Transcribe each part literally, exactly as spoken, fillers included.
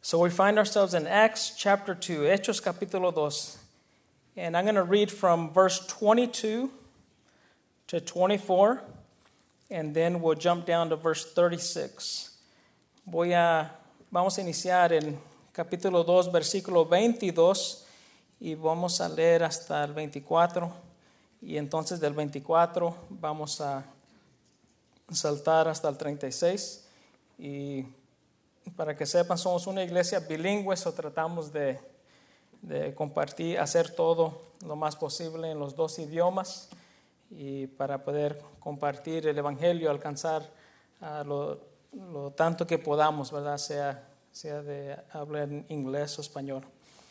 So we find ourselves in Acts chapter two, Hechos capítulo dos. And I'm going to read from verse twenty-two to twenty-four, and then we'll jump down to verse thirty-six. Voy a, vamos a iniciar en capítulo dos, versículo veintidós, y vamos a leer hasta el veinticuatro, y entonces del veinticuatro vamos a saltar hasta el treinta y seis, y para que sepan, somos una iglesia bilingüe, so tratamos de, de compartir, hacer todo lo más posible en los dos idiomas y para poder compartir el evangelio, alcanzar uh, lo, lo tanto que podamos, ¿verdad? Sea, sea de hablar en inglés o español.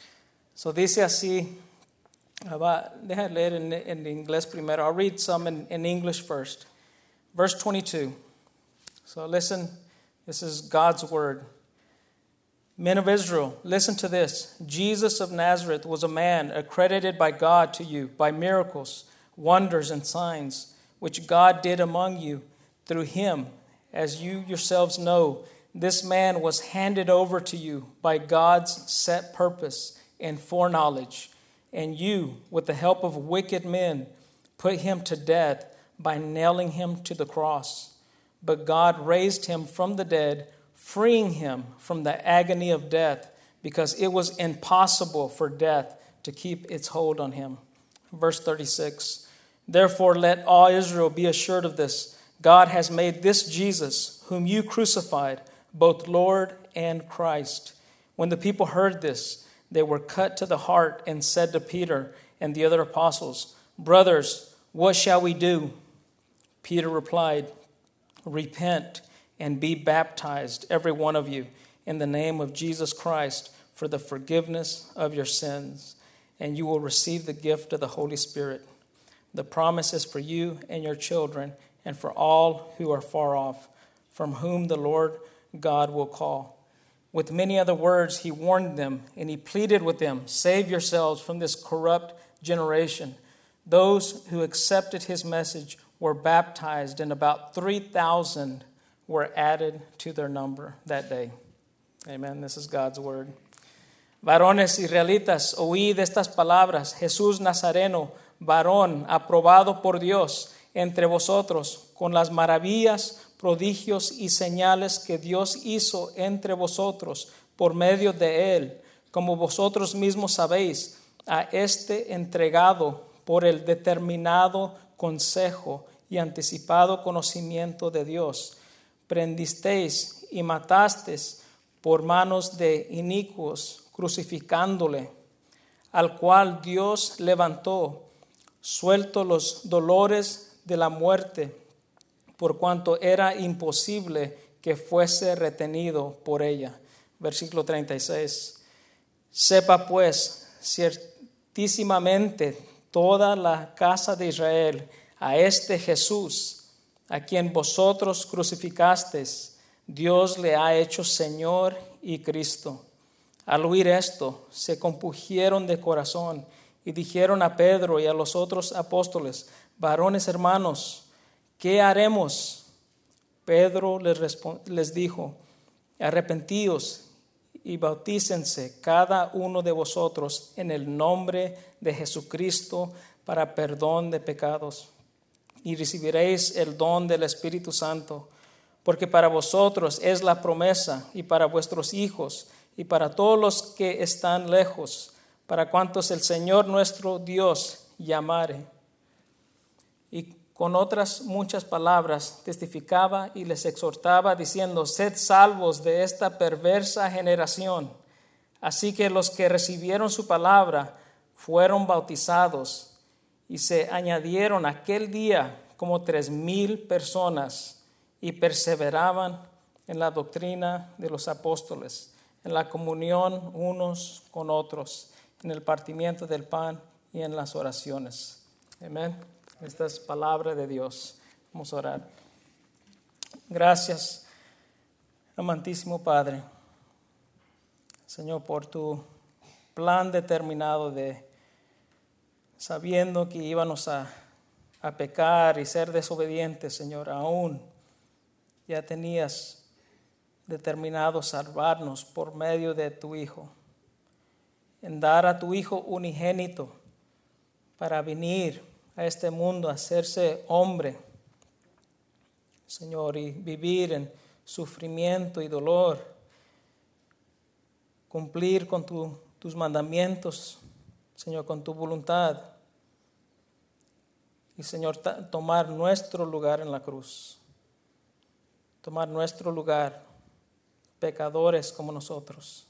So dice así, uh, va, deja leer en, en inglés primero. I'll read some in, in English first. Verse twenty-two. So listen. This is God's word. Men of Israel, listen to this. Jesus of Nazareth was a man accredited by God to you by miracles, wonders, and signs, which God did among you through him. As you yourselves know, this man was handed over to you by God's set purpose and foreknowledge. And you, with the help of wicked men, put him to death by nailing him to the cross. But God raised him from the dead, freeing him from the agony of death, because it was impossible for death to keep its hold on him. Verse thirty-six. Therefore, let all Israel be assured of this. God has made this Jesus, whom you crucified, both Lord and Christ. When the people heard this, they were cut to the heart and said to Peter and the other apostles, Brothers, what shall we do? Peter replied, Repent and be baptized, every one of you, in the name of Jesus Christ for the forgiveness of your sins, and you will receive the gift of the Holy Spirit. The promise is for you and your children and for all who are far off, from whom the Lord God will call. With many other words, he warned them, and he pleaded with them, Save yourselves from this corrupt generation. Those who accepted his message were baptized, and about three thousand were added to their number that day. Amen. This is God's word. Varones israelitas, oíd estas palabras. Jesús Nazareno, varón aprobado por Dios entre vosotros, con las maravillas, prodigios y señales que Dios hizo entre vosotros por medio de él, como vosotros mismos sabéis, a este entregado por el determinado consejo y anticipado conocimiento de Dios, prendisteis y matasteis por manos de inicuos, crucificándole, al cual Dios levantó, suelto los dolores de la muerte, por cuanto era imposible que fuese retenido por ella. Versículo treinta y seis. Sepa pues ciertísimamente toda la casa de Israel, a este Jesús, a quien vosotros crucificasteis, Dios le ha hecho Señor y Cristo. Al oír esto, se compungieron de corazón y dijeron a Pedro y a los otros apóstoles, varones hermanos, ¿qué haremos? Pedro les, respond- les dijo, arrepentíos y bautícense cada uno de vosotros en el nombre de Jesucristo para perdón de pecados, y recibiréis el don del Espíritu Santo, porque para vosotros es la promesa, y para vuestros hijos, y para todos los que están lejos, para cuantos el Señor nuestro Dios llamare. Y con otras muchas palabras testificaba y les exhortaba, diciendo, sed salvos de esta perversa generación. Así que los que recibieron su palabra fueron bautizados, y se añadieron aquel día como tres mil personas, y perseveraban en la doctrina de los apóstoles, en la comunión unos con otros, en el partimiento del pan y en las oraciones. Amén. Esta es palabra de Dios. Vamos a orar. Gracias, amantísimo Padre, Señor, por tu plan determinado de, sabiendo que íbamos a, a pecar y ser desobedientes, Señor, aún ya tenías determinado a salvarnos por medio de tu Hijo, en dar a tu Hijo unigénito para venir a este mundo, a hacerse hombre, Señor, y vivir en sufrimiento y dolor, cumplir con tu, tus mandamientos, Señor, con tu voluntad, y Señor, ta- tomar nuestro lugar en la cruz, tomar nuestro lugar, pecadores como nosotros.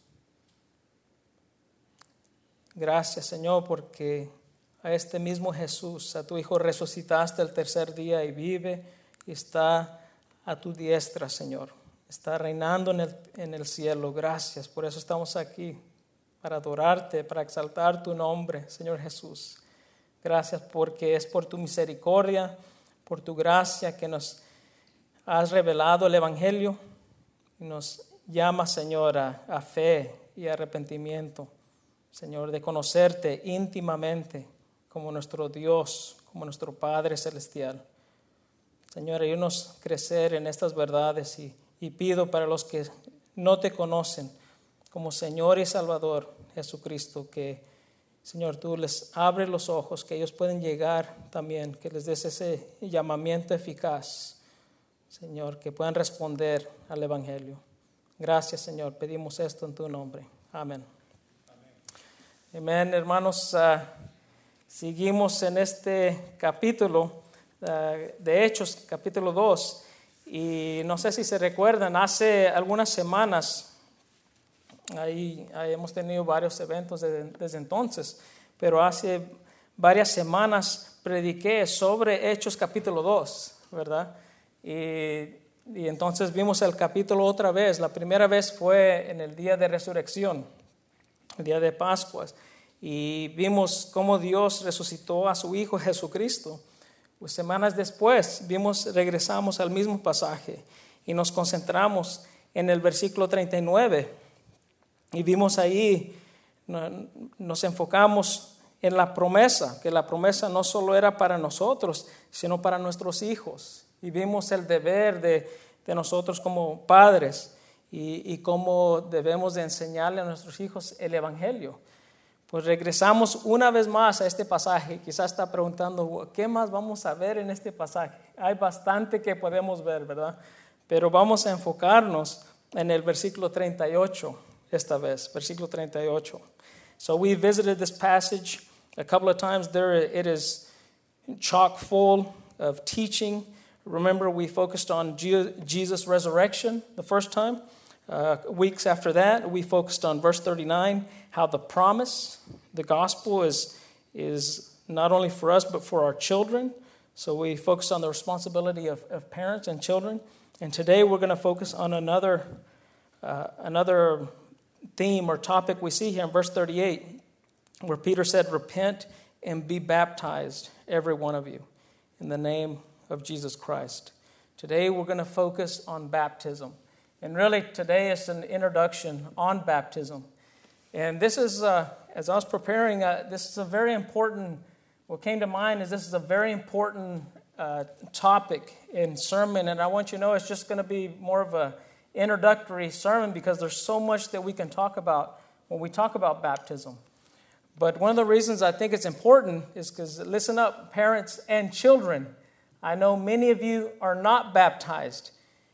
Gracias, Señor, porque a este mismo Jesús, a tu Hijo, resucitaste el tercer día y vive y está a tu diestra, Señor. Está reinando en el, en el cielo. Gracias, por eso estamos aquí, para adorarte, para exaltar tu nombre, Señor Jesús. Gracias porque es por tu misericordia, por tu gracia que nos has revelado el Evangelio y nos llama, Señor, a, a fe y arrepentimiento, Señor, de conocerte íntimamente como nuestro Dios, como nuestro Padre Celestial. Señor, ayúdanos a crecer en estas verdades y, y pido para los que no te conocen como Señor y Salvador Jesucristo, que Señor, tú les abres los ojos, que ellos pueden llegar también, que les des ese llamamiento eficaz, Señor, que puedan responder al Evangelio. Gracias, Señor, pedimos esto en tu nombre. Amén. Amén, hermanos. Uh, seguimos en este capítulo uh, de Hechos, capítulo dos, y no sé si se recuerdan, hace algunas semanas, Ahí, ahí hemos tenido varios eventos desde, desde entonces, pero hace varias semanas prediqué sobre Hechos capítulo dos, ¿verdad? Y, y entonces vimos el capítulo otra vez. La primera vez fue en el día de resurrección, el día de Pascuas, y vimos cómo Dios resucitó a su Hijo Jesucristo. Pues semanas después vimos, regresamos al mismo pasaje y nos concentramos en el versículo treinta y nueve. Y vimos ahí, nos enfocamos en la promesa, que la promesa no solo era para nosotros, sino para nuestros hijos. Y vimos el deber de, de nosotros como padres y, y cómo debemos de enseñarle a nuestros hijos el Evangelio. Pues regresamos una vez más a este pasaje. Quizás está preguntando, ¿qué más vamos a ver en este pasaje? Hay bastante que podemos ver, ¿verdad? Pero vamos a enfocarnos en el versículo treinta y ocho. Esta vez, versículo treinta y ocho. So we visited this passage a couple of times. There it is chock full of teaching. Remember, we focused on Jesus' resurrection the first time. Uh, weeks after that, we focused on verse thirty-nine, how the promise, the gospel is, is not only for us, but for our children. So we focused on the responsibility of, of parents and children. And today we're going to focus on another uh, another theme or topic we see here in verse thirty-eight, where Peter said, repent and be baptized, every one of you, in the name of Jesus Christ. Today we're going to focus on baptism. And really today is an introduction on baptism. And this is, uh, as I was preparing, uh, this is a very important, what came to mind is this is a very important uh, topic in sermon. And I want you to know it's just going to be more of a introductory sermon because there's so much that we can talk about when we talk about baptism. But one of the reasons I think it's important is because, listen up, parents and children. I know many of you are not baptized,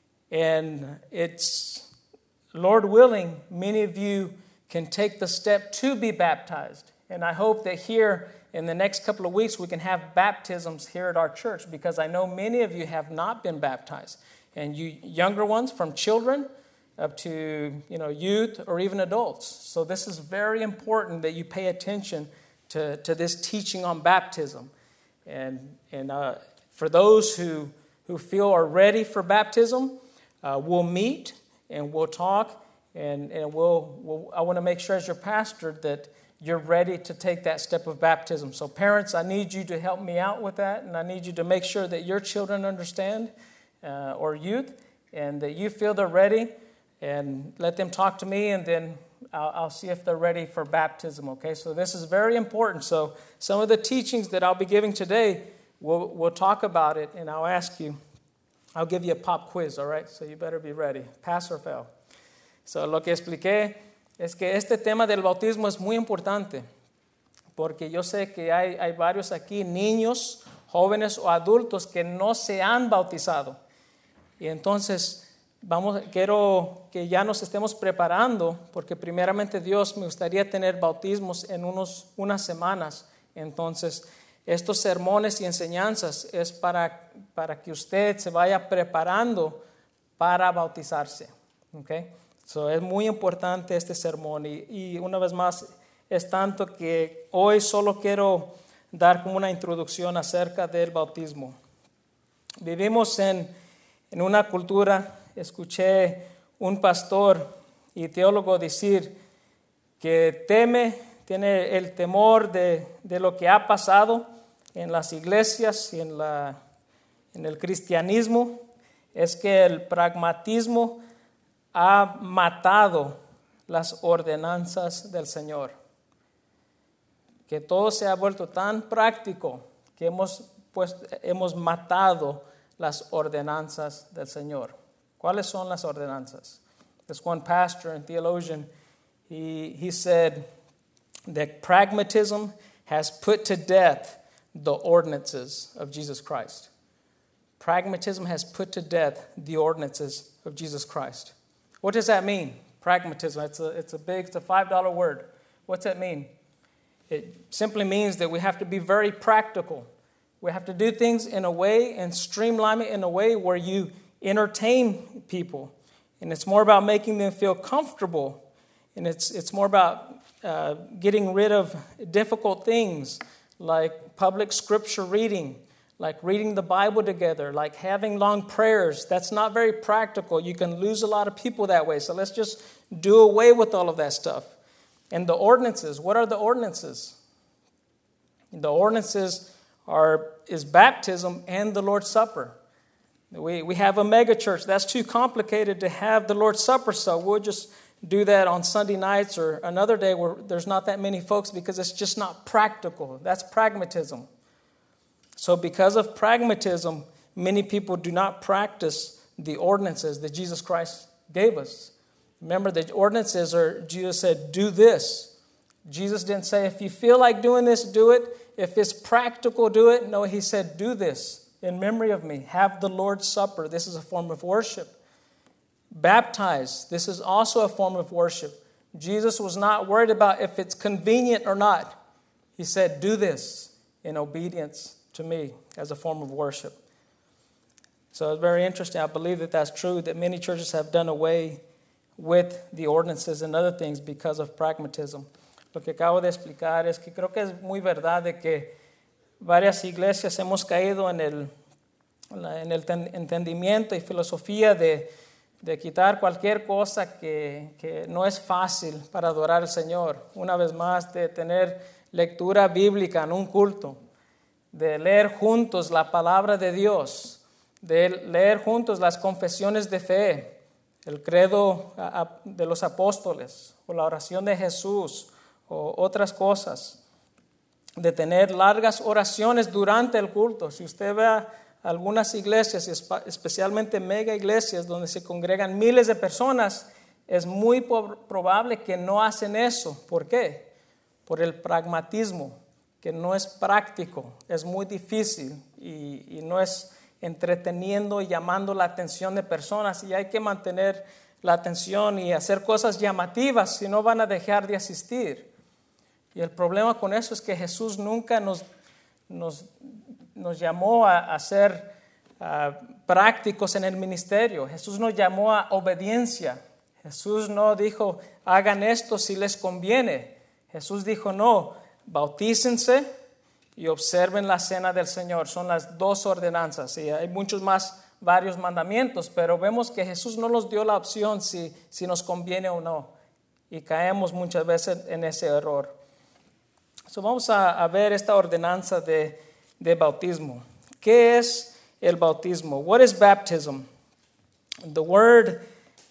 and it's, Lord willing, many of you can take the step to be baptized. And I hope that here in the next couple of weeks we can have baptisms here at our church, because I know many of you have not been baptized. And you younger ones, from children up to, you know, youth or even adults. So this is very important that you pay attention to, to this teaching on baptism. And and uh, for those who, who feel are ready for baptism, uh, we'll meet and we'll talk. And, and we'll, we'll I want to make sure as your pastor that you're ready to take that step of baptism. So parents, I need you to help me out with that. And I need you to make sure that your children understand. Uh, or youth, and that you feel they're ready, and let them talk to me, and then I'll, I'll see if they're ready for baptism, okay? So this is very important. So some of the teachings that I'll be giving today, we'll, we'll talk about it, and I'll ask you I'll give you a pop quiz, all right? So you better be ready. Pass or fail. So lo que expliqué es que este tema del bautismo es muy importante, porque yo sé que hay, hay varios aquí, niños, jóvenes o adultos que no se han bautizado. Y entonces vamos, quiero que ya nos estemos preparando, porque primeramente Dios me gustaría tener bautismos en unos, unas semanas. Entonces, estos sermones y enseñanzas es para, para que usted se vaya preparando para bautizarse. ¿Okay? So, es muy importante este sermón y, y una vez más es tanto que hoy solo quiero dar como una introducción acerca del bautismo. Vivimos en, en una cultura, escuché un pastor y teólogo decir que teme, tiene el temor de, de lo que ha pasado en las iglesias y en, la, en el cristianismo, es que el pragmatismo ha matado las ordenanzas del Señor. Que todo se ha vuelto tan práctico que hemos, pues, hemos matado las ordenanzas del Señor. ¿Cuáles son las ordenanzas? This one pastor and theologian, he, he said that pragmatism has put to death the ordinances of Jesus Christ. Pragmatism has put to death the ordinances of Jesus Christ. What does that mean? Pragmatism, it's a, it's a big, it's a five dollar word. What's that mean? It simply means that we have to be very practical. We have to do things in a way and streamline it in a way where you entertain people. And it's more about making them feel comfortable. And it's, it's more about uh, getting rid of difficult things like public scripture reading, like reading the Bible together, like having long prayers. That's not very practical. You can lose a lot of people that way. So let's just do away with all of that stuff. And the ordinances, what are the ordinances? The ordinances are is baptism and the Lord's Supper. We we have a mega church. That's too complicated to have the Lord's Supper, so we'll just do that on Sunday nights or another day where there's not that many folks because it's just not practical. That's pragmatism. So because of pragmatism, many people do not practice the ordinances that Jesus Christ gave us. Remember, the ordinances are, Jesus said, do this. Jesus didn't say, if you feel like doing this, do it. If it's practical, do it. No, he said, do this in memory of me. Have the Lord's Supper. This is a form of worship. Baptize. This is also a form of worship. Jesus was not worried about if it's convenient or not. He said, do this in obedience to me as a form of worship. So it's very interesting. I believe that that's true, that many churches have done away with the ordinances and other things because of pragmatism. Lo que acabo de explicar es que creo que es muy verdad de que varias iglesias hemos caído en el, en el entendimiento y filosofía de, de quitar cualquier cosa que, que no es fácil para adorar al Señor. Una vez más, de tener lectura bíblica en un culto, de leer juntos la palabra de Dios, de leer juntos las confesiones de fe, el credo de los apóstoles, o la oración de Jesús, o otras cosas, de tener largas oraciones durante el culto. Si usted ve algunas iglesias, especialmente mega iglesias, donde se congregan miles de personas, es muy probable que no hacen eso. ¿Por qué? Por el pragmatismo, que no es práctico, es muy difícil y, y no es entreteniendo y llamando la atención de personas, y hay que mantener la atención y hacer cosas llamativas, si no van a dejar de asistir. Y el problema con eso es que Jesús nunca nos, nos, nos llamó a, a ser uh, prácticos en el ministerio. Jesús nos llamó a obediencia. Jesús no dijo, hagan esto si les conviene. Jesús dijo, no, bautícense y observen la cena del Señor. Son las dos ordenanzas. Y hay muchos más, varios mandamientos, pero vemos que Jesús no nos dio la opción si, si nos conviene o no. Y caemos muchas veces en ese error. So vamos a, a ver esta ordenanza de, de bautismo. ¿Qué es el bautismo? What is baptism? The word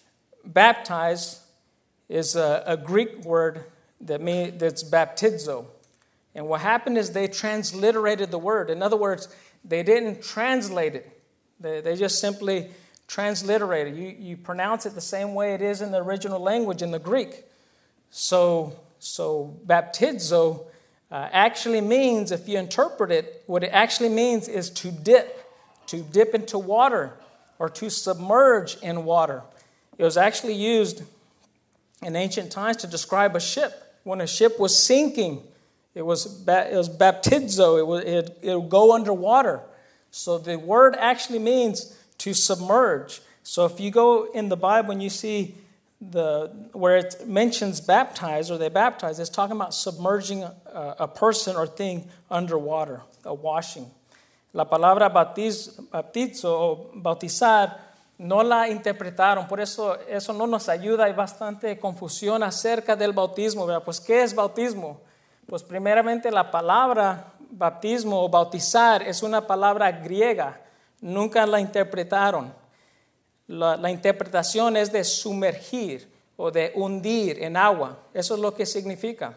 baptize is a, a Greek word that mean, that's baptizo. And what happened is they transliterated the word. In other words, they didn't translate it. They, they just simply transliterate it. You, you pronounce it the same way it is in the original language, in the Greek. So, so baptizo uh, actually means, if you interpret it, what it actually means is to dip, to dip into water, or to submerge in water. It was actually used in ancient times to describe a ship. When a ship was sinking, it was, it was baptizo. It would, it, it would go underwater. So the word actually means to submerge. So if you go in the Bible and you see the where it mentions baptize or they baptize, it's talking about submerging a, a person or thing underwater, a washing. La palabra bautiz, bautizo o bautizar no la interpretaron, por eso eso no nos ayuda. Hay bastante confusión acerca del bautismo, ¿verdad? Pues, ¿qué es bautismo? Pues primeramente la palabra bautismo o bautizar es una palabra griega. Nunca la interpretaron. La, la interpretación es de sumergir o de hundir en agua. Eso es lo que significa.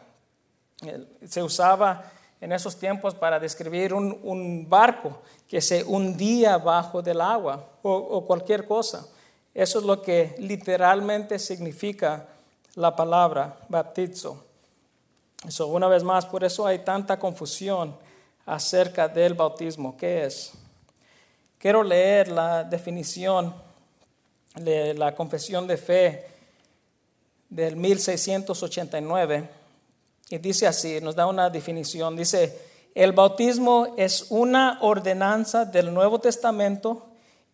Se usaba en esos tiempos para describir un, un barco que se hundía bajo del agua o, o cualquier cosa. Eso es lo que literalmente significa la palabra bautizo. So, una vez más, por eso hay tanta confusión acerca del bautismo. ¿Qué es? Quiero leer la definición de la Confesión de Fe del mil seiscientos ochenta y nueve. Y dice así, nos da una definición. Dice, el bautismo es una ordenanza del Nuevo Testamento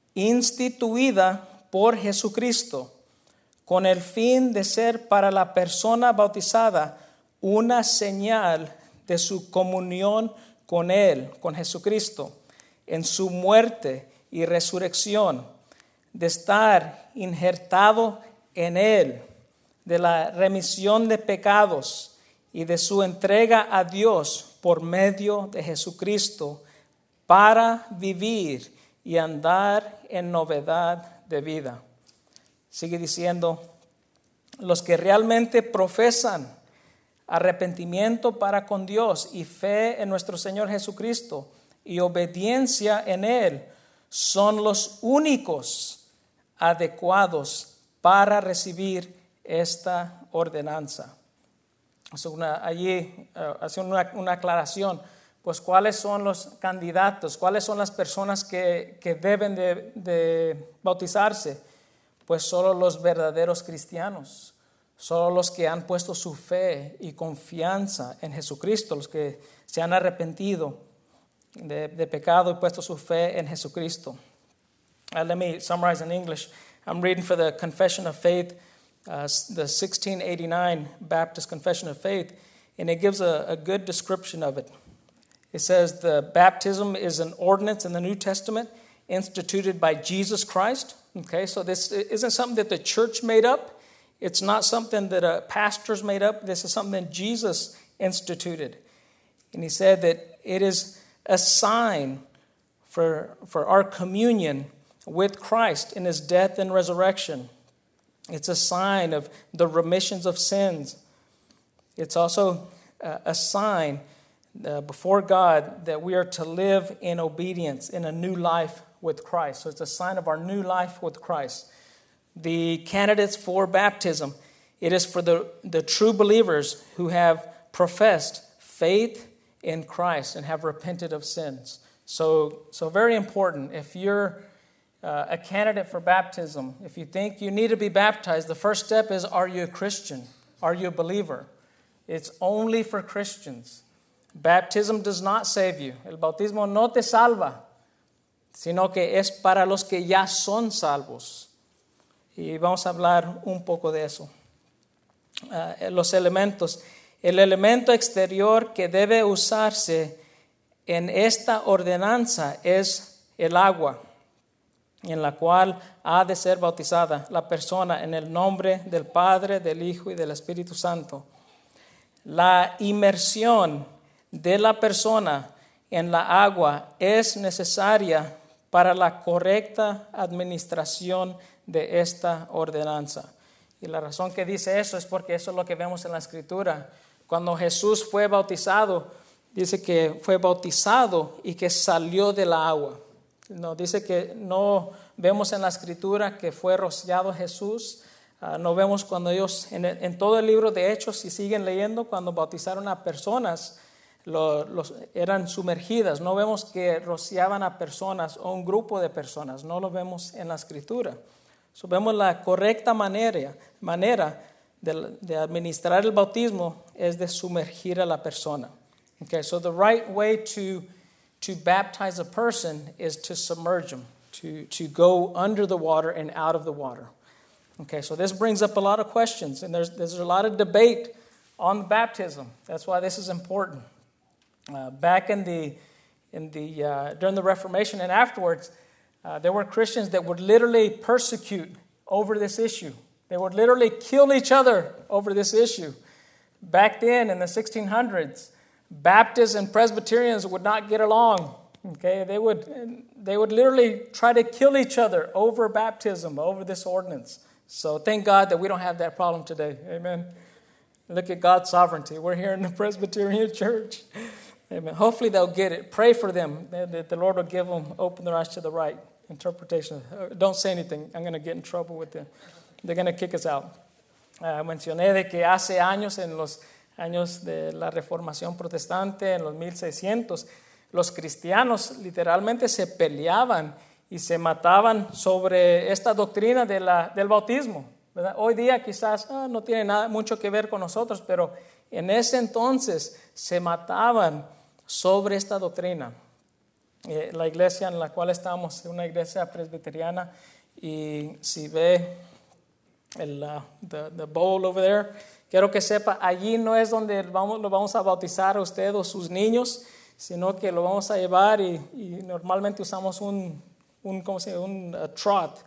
instituida por Jesucristo con el fin de ser para la persona bautizada una señal de su comunión con Él, con Jesucristo, en su muerte y resurrección, de estar injertado en Él, de la remisión de pecados y de su entrega a Dios por medio de Jesucristo para vivir y andar en novedad de vida. Sigue diciendo, los que realmente profesan arrepentimiento para con Dios y fe en nuestro Señor Jesucristo y obediencia en Él son los únicos adecuados para recibir esta ordenanza. So una, allí uh, hace una, una aclaración, pues cuáles son los candidatos, cuáles son las personas que, que deben de, de bautizarse. Pues solo los verdaderos cristianos, solo los que han puesto su fe y confianza en Jesucristo, los que se han arrepentido de, de pecado y puesto su fe en Jesucristo. Uh, let me summarize in English. I'm reading for the Confession of Faith, uh, the sixteen eighty-nine Baptist Confession of Faith, and it gives a, a good description of it. It says the baptism is an ordinance in the New Testament instituted by Jesus Christ. Okay, so this isn't something that the church made up. It's not something that a pastor's made up. This is something that Jesus instituted. And he said that it is a sign for, for our communion with Christ in His death and resurrection. It's a sign of the remissions of sins. It's also a, a sign uh, before God that we are to live in obedience in a new life with Christ. So it's a sign of our new life with Christ. The candidates for baptism, it is for the, the true believers who have professed faith in Christ and have repented of sins. So, so very important. If you're uh, a candidate for baptism, if you think you need to be baptized, the first step is, are you a Christian? Are you a believer? It's only for Christians. Baptism does not save you. El bautismo no te salva, sino que es para los que ya son salvos. Y vamos a hablar un poco de eso. Uh, los elementos. El elemento exterior que debe usarse en esta ordenanza es el agua, en la cual ha de ser bautizada la persona en el nombre del Padre, del Hijo y del Espíritu Santo. La inmersión de la persona en la agua es necesaria para la correcta administración de esta ordenanza. Y la razón que dice eso es porque eso es lo que vemos en la Escritura. Cuando Jesús fue bautizado, dice que fue bautizado y que salió de la agua. No dice que no vemos en la Escritura que fue rociado Jesús. Uh, no vemos cuando ellos, en, el, en todo el libro de Hechos, si siguen leyendo, cuando bautizaron a personas, lo, los, eran sumergidas. No vemos que rociaban a personas o un grupo de personas. No lo vemos en la Escritura. So, vemos la correcta manera, manera de, de administrar el bautismo es de sumergir a la persona. Okay, so the right way to, to baptize a person is to submerge them, to, to go under the water and out of the water. Okay, so this brings up a lot of questions, and there's, there's a lot of debate on baptism. That's why this is important. Uh, back in the, in the, uh, during the Reformation and afterwards, uh, there were Christians that would literally persecute over this issue. They would literally kill each other over this issue. Back then, in the sixteen hundreds, Baptists and Presbyterians would not get along. Okay, they would, they would literally try to kill each other over baptism, over this ordinance. So thank God that we don't have that problem today. Amen. Look at God's sovereignty. We're here in the Presbyterian Church. Amen. Hopefully they'll get it. Pray for them that the Lord will give them, open their eyes to the right interpretation. Don't say anything. I'm going to get in trouble with them. They're going to kick us out. Uh, mencioné de que hace años, en los años de la Reformación Protestante, en los mil seiscientos, los cristianos literalmente se peleaban y se mataban sobre esta doctrina de la, del bautismo, ¿verdad? Hoy día quizás ah, no tiene nada, mucho que ver con nosotros, pero en ese entonces se mataban sobre esta doctrina. Eh, la iglesia en la cual estamos es una iglesia presbiteriana, y si ve el uh, the, the bowl over there, quiero que sepa, allí no es donde vamos, lo vamos a bautizar a usted o sus niños, sino que lo vamos a llevar y, y normalmente usamos un un, ¿cómo se llama? un uh, trot,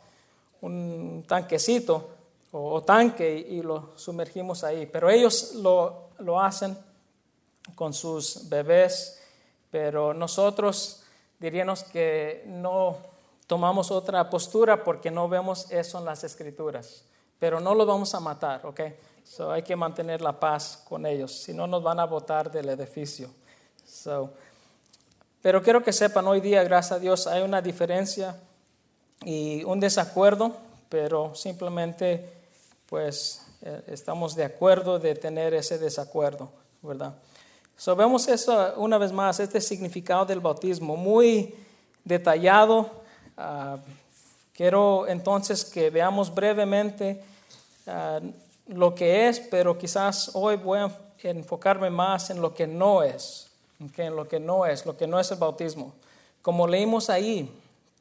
un tanquecito o, o tanque, y, y lo sumergimos ahí. Pero ellos lo, lo hacen con sus bebés, pero nosotros diríamos que no tomamos otra postura porque no vemos eso en las Escrituras. Pero no lo vamos a matar, ¿ok? So hay que mantener la paz con ellos, si no nos van a botar del edificio. So, pero quiero que sepan, hoy día, gracias a Dios, hay una diferencia y un desacuerdo, pero simplemente pues eh, estamos de acuerdo de tener ese desacuerdo, ¿verdad? So, vemos eso una vez más, este significado del bautismo, muy detallado. Uh, quiero entonces que veamos brevemente uh, lo que es, pero quizás hoy voy a enfocarme más en lo que no es. Okay, en lo que no es, lo que no es el bautismo. Como leímos ahí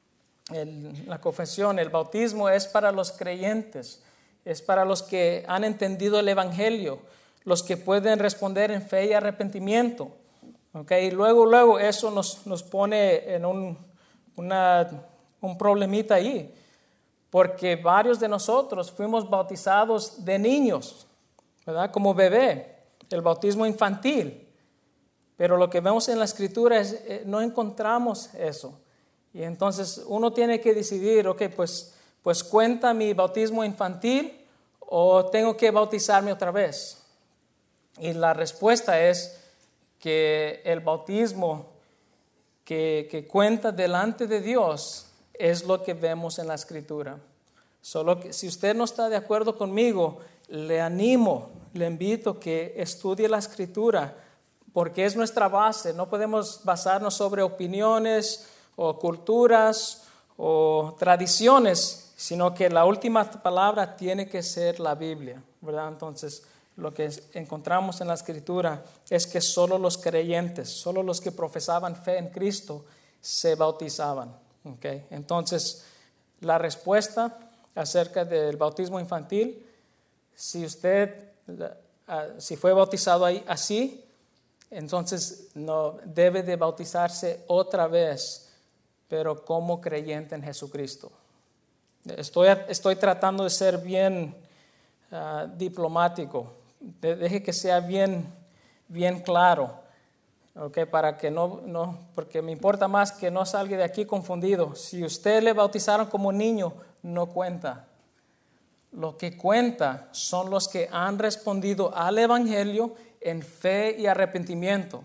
en la confesión, el bautismo es para los creyentes, es para los que han entendido el Evangelio, los que pueden responder en fe y arrepentimiento. Okay, y luego, luego eso nos, nos pone en un, una, un problemita ahí, porque varios de nosotros fuimos bautizados de niños, ¿verdad? Como bebé, el bautismo infantil. Pero lo que vemos en la Escritura es eh, no encontramos eso. Y entonces uno tiene que decidir, ok, pues, pues cuenta mi bautismo infantil o tengo que bautizarme otra vez. Y la respuesta es que el bautismo que, que cuenta delante de Dios es lo que vemos en la Escritura. Solo que si usted no está de acuerdo conmigo, le animo, le invito a que estudie la Escritura, porque es nuestra base. No podemos basarnos sobre opiniones o culturas o tradiciones, sino que la última palabra tiene que ser la Biblia, ¿verdad? Entonces, lo que encontramos en la Escritura es que solo los creyentes, solo los que profesaban fe en Cristo se bautizaban. ¿Okay? Entonces, la respuesta acerca del bautismo infantil, si usted, uh, si fue bautizado ahí así, entonces no debe de bautizarse otra vez, pero como creyente en Jesucristo. Estoy, estoy tratando de ser bien uh, diplomático. De, deje que sea bien, bien claro, okay, para que no, no, porque me importa más que no salga de aquí confundido. Si usted le bautizaron como niño, no cuenta. Lo que cuenta son los que han respondido al Evangelio en fe y arrepentimiento.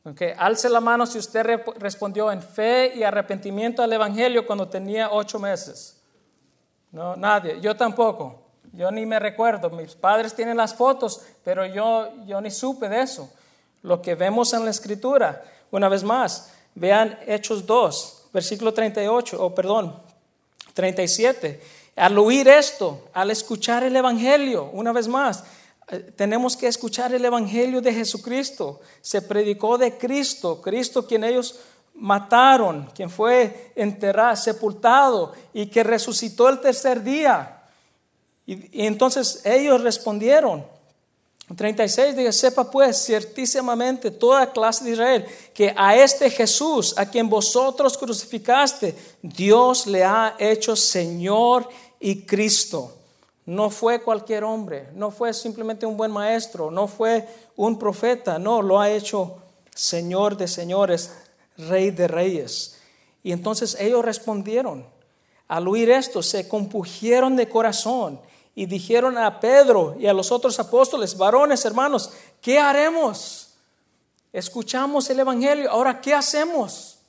Okay. Alce la mano si usted rep- respondió en fe y arrepentimiento al Evangelio cuando tenía ocho meses. No, nadie. Yo tampoco. Yo ni me recuerdo. Mis padres tienen las fotos, pero yo, yo ni supe de eso. Lo que vemos en la Escritura, una vez más, vean Hechos dos, versículo treinta y ocho, o perdón, treinta y siete. Al oír esto, al escuchar el Evangelio, una vez más, tenemos que escuchar el Evangelio de Jesucristo. Se predicó de Cristo, Cristo quien ellos mataron, quien fue enterrado, sepultado y que resucitó el tercer día. Y, y entonces ellos respondieron. treinta y seis dice: sepa pues ciertísimamente toda clase de Israel que a este Jesús, a quien vosotros crucificaste, Dios le ha hecho Señor y Cristo. No fue cualquier hombre, no fue simplemente un buen maestro, no fue un profeta, no, lo ha hecho Señor de señores, Rey de reyes. Y entonces ellos respondieron. Al oír esto, se compungieron de corazón y dijeron a Pedro y a los otros apóstoles: varones, hermanos, ¿qué haremos? Escuchamos el Evangelio, ahora ¿qué hacemos?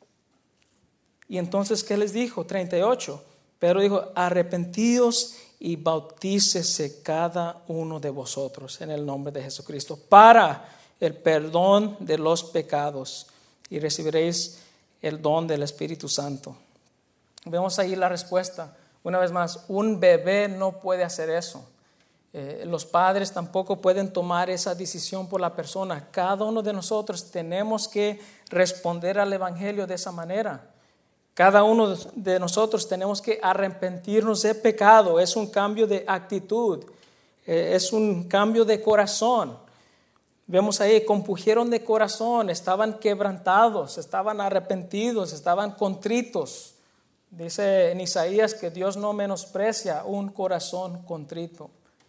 Y entonces, ¿qué les dijo? treinta y ocho. Pedro dijo: arrepentidos y bautícese cada uno de vosotros en el nombre de Jesucristo para el perdón de los pecados y recibiréis el don del Espíritu Santo. Vemos ahí la respuesta. Una vez más, un bebé no puede hacer eso. Eh, los padres tampoco pueden tomar esa decisión por la persona. Cada uno de nosotros tenemos que responder al Evangelio de esa manera. Cada uno de nosotros tenemos que arrepentirnos de pecado. Es un cambio de actitud, eh, es un cambio de corazón. Vemos ahí, compungieron de corazón, estaban quebrantados, estaban arrepentidos, estaban contritos. Dice en Isaías que Dios no menosprecia un corazón contrito.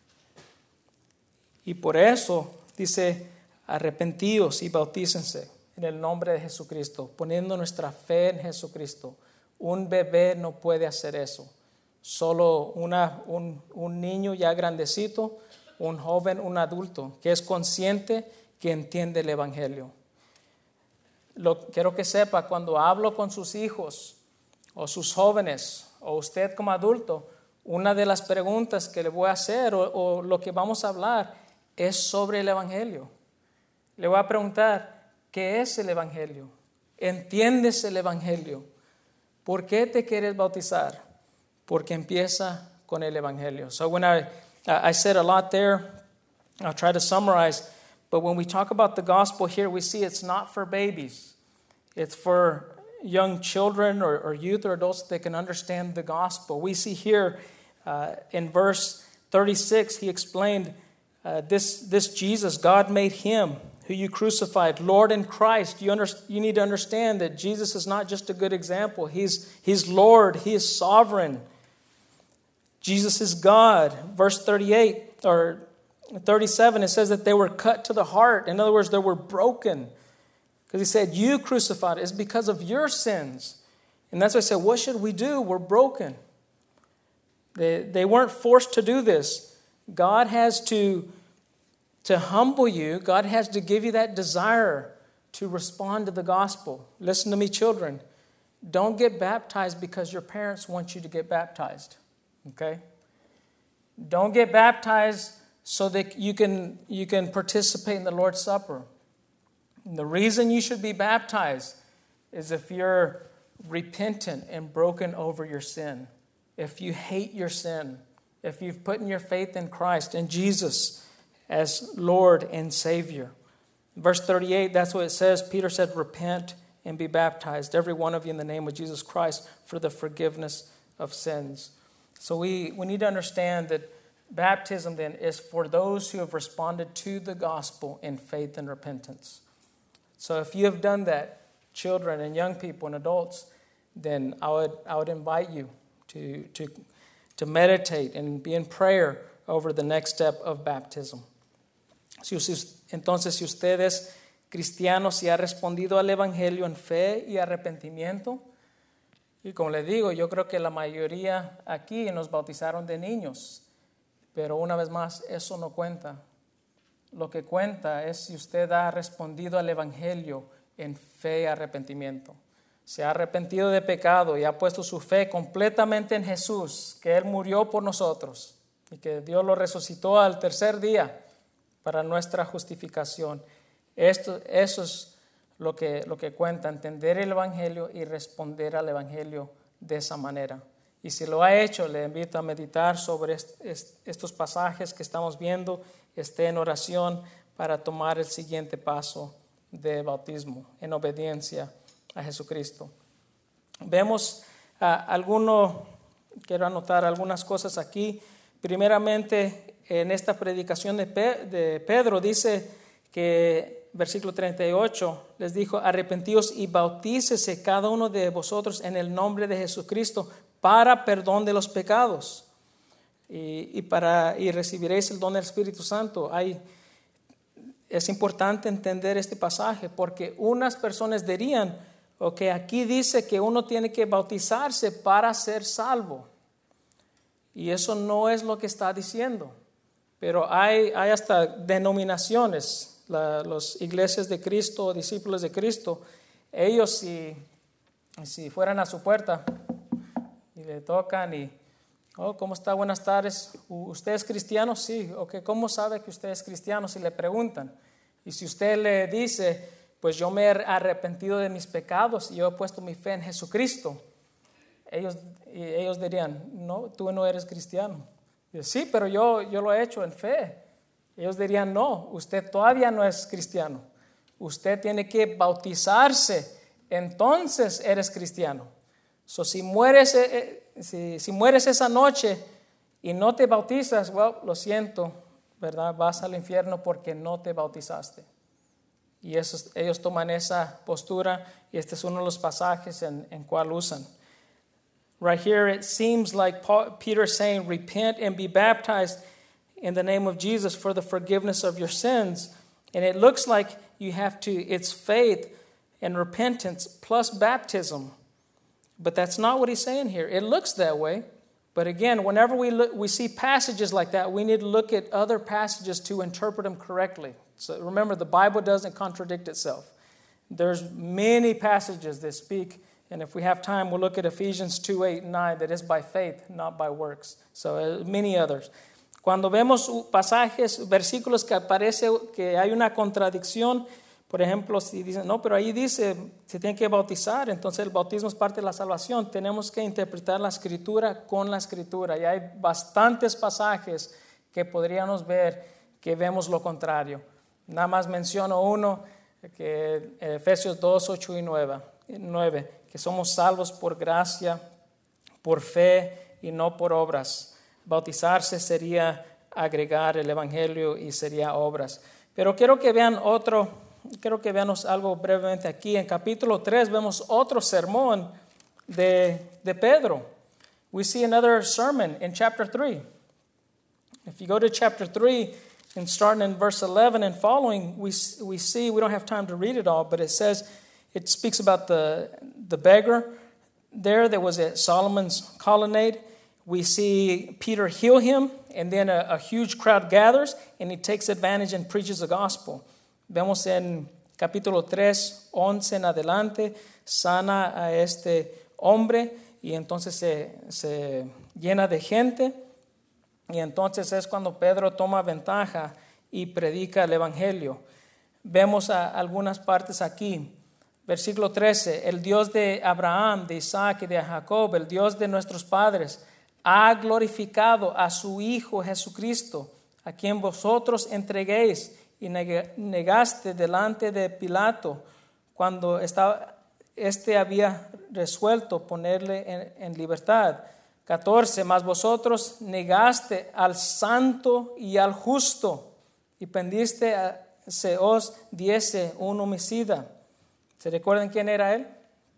Y por eso dice: arrepentíos y bautícense en el nombre de Jesucristo, poniendo nuestra fe en Jesucristo. Un bebé no puede hacer eso. Solo una, un, un niño ya grandecito, un joven, un adulto, que es consciente, que entiende el Evangelio. Lo, quiero que sepa, cuando hablo con sus hijos o sus jóvenes, o usted como adulto, una de las preguntas que le voy a hacer o, o lo que vamos a hablar es sobre el Evangelio. Le voy a preguntar: ¿qué es el Evangelio? ¿Entiendes el Evangelio? ¿Por qué te quieres bautizar? Porque empieza con el Evangelio. So when I, I said a lot there, I'll try to summarize, but when we talk about the gospel here, we see it's not for babies. It's for young children or, or youth or adults that can understand the gospel. We see here uh, in verse thirty-six, he explained uh, this, this Jesus, God made him who you crucified, Lord and Christ. You, under, you need to understand that Jesus is not just a good example. He's, he's Lord. He is sovereign. Jesus is God. Verse thirty-eight or thirty-seven, it says that they were cut to the heart. In other words, they were broken. Because he said, you crucified. It's because of your sins. And that's why I said, what should we do? We're broken. They, they weren't forced to do this. God has to To humble you, God has to give you that desire to respond to the gospel. Listen to me, children. Don't get baptized because your parents want you to get baptized. Okay? Don't get baptized so that you can, you can participate in the Lord's Supper. And the reason you should be baptized is if you're repentant and broken over your sin. If you hate your sin. If you've put in your faith in Christ, in Jesus, as Lord and Savior. Verse thirty-eight, that's what it says. Peter said, repent and be baptized, every one of you, in the name of Jesus Christ, for the forgiveness of sins. So we, we need to understand that baptism then is for those who have responded to the gospel in faith and repentance. So if you have done that, children and young people and adults, then I would, I would invite you to, to, to meditate and be in prayer over the next step of baptism. Entonces, si usted es cristiano, si ha respondido al Evangelio en fe y arrepentimiento, y como le digo, yo creo que la mayoría aquí nos bautizaron de niños, pero una vez más, eso no cuenta. lo que cuenta es si usted ha respondido al Evangelio en fe y arrepentimiento. Se ha arrepentido de pecado y ha puesto su fe completamente en Jesús, que Él murió por nosotros y que Dios lo resucitó al tercer día para nuestra justificación. Esto, eso es lo que, lo que cuenta, entender el Evangelio y responder al Evangelio de esa manera. Y si lo ha hecho, le invito a meditar sobre est, est, estos pasajes que estamos viendo, esté en oración para tomar el siguiente paso de bautismo en obediencia a Jesucristo. Vemos uh, alguno, quiero anotar algunas cosas aquí. Primeramente, en esta predicación de, Pe- de Pedro dice que, versículo treinta y ocho, les dijo: arrepentíos y bautícese cada uno de vosotros en el nombre de Jesucristo para perdón de los pecados y, y, para, y recibiréis el don del Espíritu Santo. Hay, es importante entender este pasaje porque unas personas dirían: ok, aquí dice que uno tiene que bautizarse para ser salvo. Y eso no es lo que está diciendo. Pero hay, hay hasta denominaciones, la, las iglesias de Cristo, discípulos de Cristo. Ellos si, si fueran a su puerta y le tocan y, oh, ¿cómo está? Buenas tardes. ¿Usted es cristiano? Sí. Ok, ¿cómo sabe que usted es cristiano? Si le preguntan. Y si usted le dice: pues yo me he arrepentido de mis pecados y yo he puesto mi fe en Jesucristo, ellos, ellos dirían: no, tú no eres cristiano. Y yo, sí, pero yo, yo lo he hecho en fe. Ellos dirían: no, usted todavía no es cristiano. Usted tiene que bautizarse, entonces eres cristiano. So, si, mueres, eh, si, si mueres esa noche y no te bautizas, well, lo siento, ¿verdad? Vas al infierno porque no te bautizaste. Y esos, ellos toman esa postura y este es uno de los pasajes en, en cual usan. Right here it seems like Paul, Peter saying, repent and be baptized in the name of Jesus for the forgiveness of your sins. And it looks like you have to, it's faith and repentance plus baptism. But that's not what he's saying here. It looks that way. But again, whenever we look, we see passages like that, we need to look at other passages to interpret them correctly. So remember, the Bible doesn't contradict itself. There's many passages that speak, and if we have time, we'll look at Ephesians two, eight, and nine, that is by faith, not by works. So uh, many others. Cuando vemos pasajes, versículos que parece que hay una contradicción, por ejemplo, si dicen, no, pero ahí dice, se tiene que bautizar, entonces el bautismo es parte de la salvación. Tenemos que interpretar la Escritura con la Escritura. Y hay bastantes pasajes que podríamos ver que vemos lo contrario. Nada más menciono uno, que Efesios dos, ocho y nueve, que somos salvos por gracia, por fe y no por obras. Bautizarse sería agregar el Evangelio y sería obras. Pero quiero que vean otro, quiero que veamos algo brevemente aquí. En capítulo tres vemos otro sermón de, de Pedro. We see another sermon in chapter three. If you go to chapter three, and starting in verse eleven and following, we we see, we don't have time to read it all, but it says, it speaks about the, the beggar there that was at Solomon's colonnade. We see Peter heal him, and then a, a huge crowd gathers, and he takes advantage and preaches the gospel. Vemos en capítulo tres, once en adelante, sana a este hombre, y entonces se, se llena de gente. Y entonces es cuando Pedro toma ventaja y predica el Evangelio. Vemos a algunas partes aquí. Versículo trece, el Dios de Abraham, de Isaac y de Jacob, el Dios de nuestros padres, ha glorificado a su Hijo Jesucristo, a quien vosotros entreguéis y negaste delante de Pilato, cuando estaba, este había resuelto ponerle en, en libertad. catorce, mas vosotros negaste al santo y al justo y pendiste a se os diese un homicida. ¿Se recuerdan quién era él?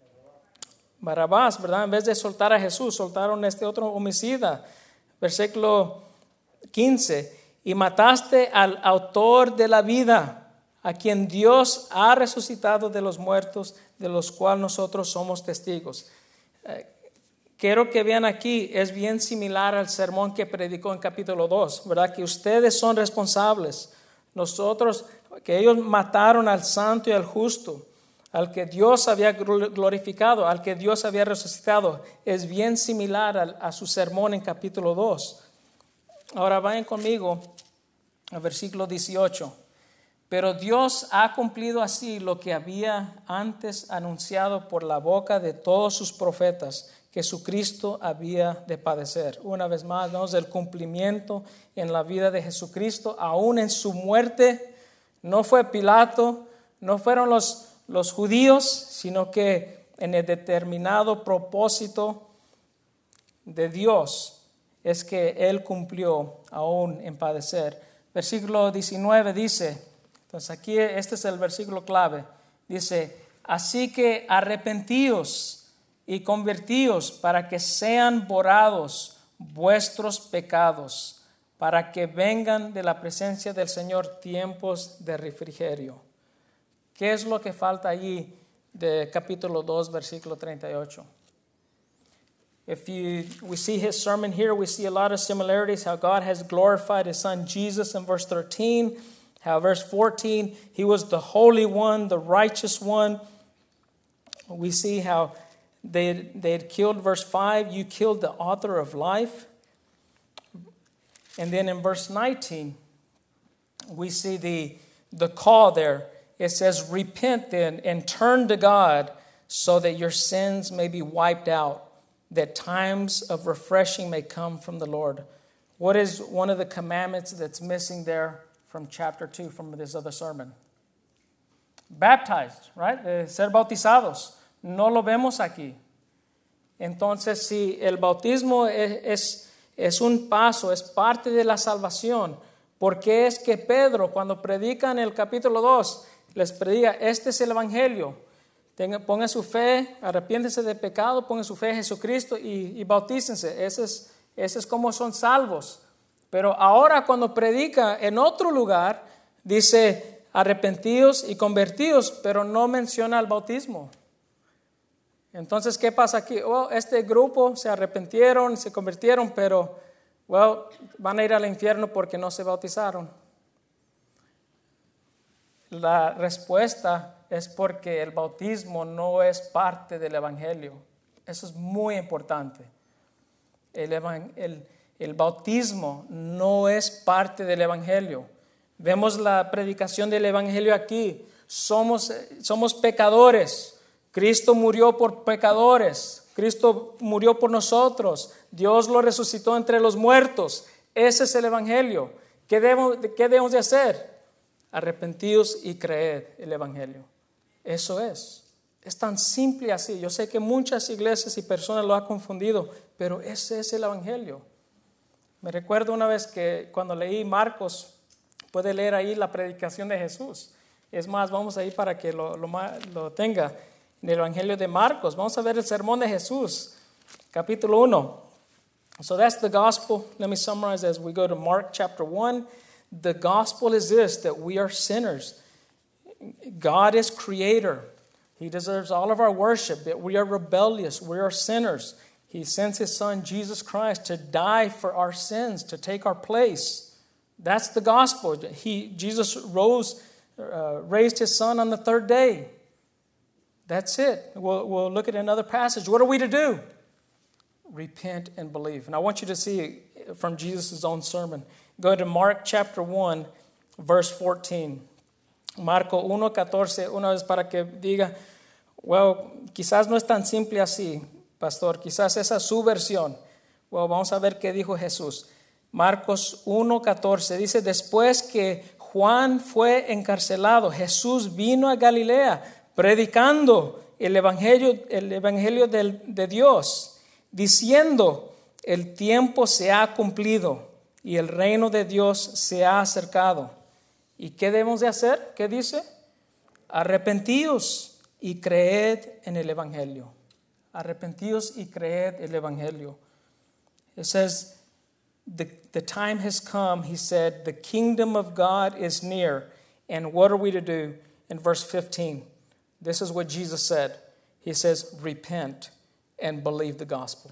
Barrabás, ¿verdad? En vez de soltar a Jesús, soltaron a este otro homicida. Versículo quince, y mataste al autor de la vida, a quien Dios ha resucitado de los muertos, de los cuales nosotros somos testigos. Eh, Quiero que vean aquí, es bien similar al sermón que predicó en capítulo dos, ¿verdad? Que ustedes son responsables. nosotros, que ellos mataron al santo y al justo, al que Dios había glorificado, al que Dios había resucitado, es bien similar a, a su sermón en capítulo dos. Ahora vayan conmigo al versículo dieciocho. Pero Dios ha cumplido así lo que había antes anunciado por la boca de todos sus profetas, que su Cristo había de padecer. Una vez más, vemos el cumplimiento en la vida de Jesucristo, aún en su muerte. No fue Pilato, no fueron los los judíos, sino que en el determinado propósito de Dios es que Él cumplió aún en padecer. Versículo diecinueve dice, entonces aquí este es el versículo clave, dice, así que arrepentíos y convertíos para que sean borrados vuestros pecados, para que vengan de la presencia del Señor tiempos de refrigerio. ¿Qué es lo que falta allí de capítulo dos, versículo treinta y ocho? If you, we see his sermon here, we see a lot of similarities, how God has glorified his son Jesus in verse thirteen, how verse fourteen, he was the holy one, the righteous one. We see how they, they had killed, verse five, you killed the author of life. And then in verse nineteen, we see the, the call there. It says, repent then and turn to God so that your sins may be wiped out, that times of refreshing may come from the Lord. What is one of the commandments that's missing there from chapter two, from this other sermon? Baptized, right? De ser bautizados. No lo vemos aquí. Entonces, si el bautismo es, es, es un paso, es parte de la salvación, ¿por qué es que Pedro, cuando predica en el capítulo dos, les predica, este es el evangelio? Tenga, ponga su fe, arrepiéntese de pecado, ponga su fe en Jesucristo y, y bautícense. Ese es, ese es como son salvos. Pero ahora cuando predica en otro lugar, dice arrepentidos y convertidos, pero no menciona el bautismo. Entonces, ¿qué pasa aquí? Oh, este grupo se arrepintieron, se convirtieron, pero well, van a ir al infierno porque no se bautizaron. La respuesta es porque el bautismo no es parte del evangelio. Eso es muy importante. El, el, el bautismo no es parte del evangelio. Vemos la predicación del evangelio aquí. Somos, somos pecadores. Cristo murió por pecadores. Cristo murió por nosotros. Dios lo resucitó entre los muertos. Ese es el evangelio. ¿Qué debemos, qué debemos de hacer? Arrepentidos y creed el evangelio. Eso es. Es tan simple así. Yo sé que muchas iglesias y personas lo han confundido, pero ese es el evangelio. Me recuerdo una vez que cuando leí Marcos, puede leer ahí la predicación de Jesús. Es más, vamos ahí para que lo, lo, lo tenga en el evangelio de Marcos. Vamos a ver el sermón de Jesús, capítulo uno. So that's the gospel. Let me summarize as we go to Mark chapter one. The gospel is this, that we are sinners. God is creator. He deserves all of our worship, that we are rebellious, we are sinners. He sends his son, Jesus Christ, to die for our sins, to take our place. That's the gospel. He, Jesus rose, uh, raised his son on the third day. That's it. We'll, we'll look at another passage. What are we to do? Repent and believe. And I want you to see from Jesus' own sermon. Go to Mark chapter one, verse fourteen. Marco uno catorce, una vez para que diga, well, quizás no es tan simple así, pastor, quizás esa es su versión. Well, vamos a ver qué dijo Jesús. Marcos uno catorce dice, después que Juan fue encarcelado, Jesús vino a Galilea predicando el evangelio, el evangelio de, de Dios, diciendo, el tiempo se ha cumplido y el reino de Dios se ha acercado. ¿Y qué debemos de hacer? ¿Qué dice? Arrepentíos y creed en el evangelio. Arrepentíos y creed el evangelio. It says, the, the time has come, he said, the kingdom of God is near. And what are we to do? In verse fifteen, this is what Jesus said. He says, repent and believe the gospel.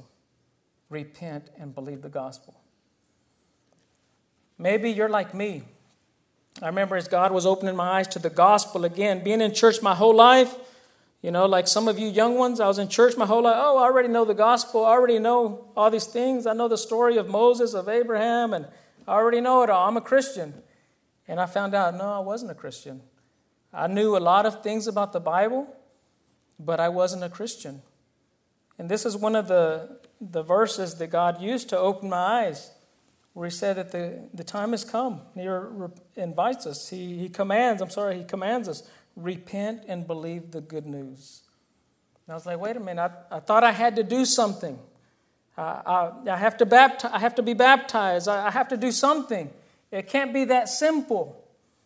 Repent and believe the gospel. Maybe you're like me. I remember as God was opening my eyes to the gospel again, being in church my whole life, you know, like some of you young ones, I was in church my whole life. Oh, I already know the gospel. I already know all these things. I know the story of Moses, of Abraham, and I already know it all. I'm a Christian. And I found out, no, I wasn't a Christian. I knew a lot of things about the Bible, but I wasn't a Christian. And this is one of the, the verses that God used to open my eyes, where he said that the, the time has come. He re- invites us. He, he commands, I'm sorry, he commands us, repent and believe the good news. And I was like, wait a minute, I, I thought I had to do something. I, I, I, have to baptize, I have to be baptized. I, I have to do something. It can't be that simple.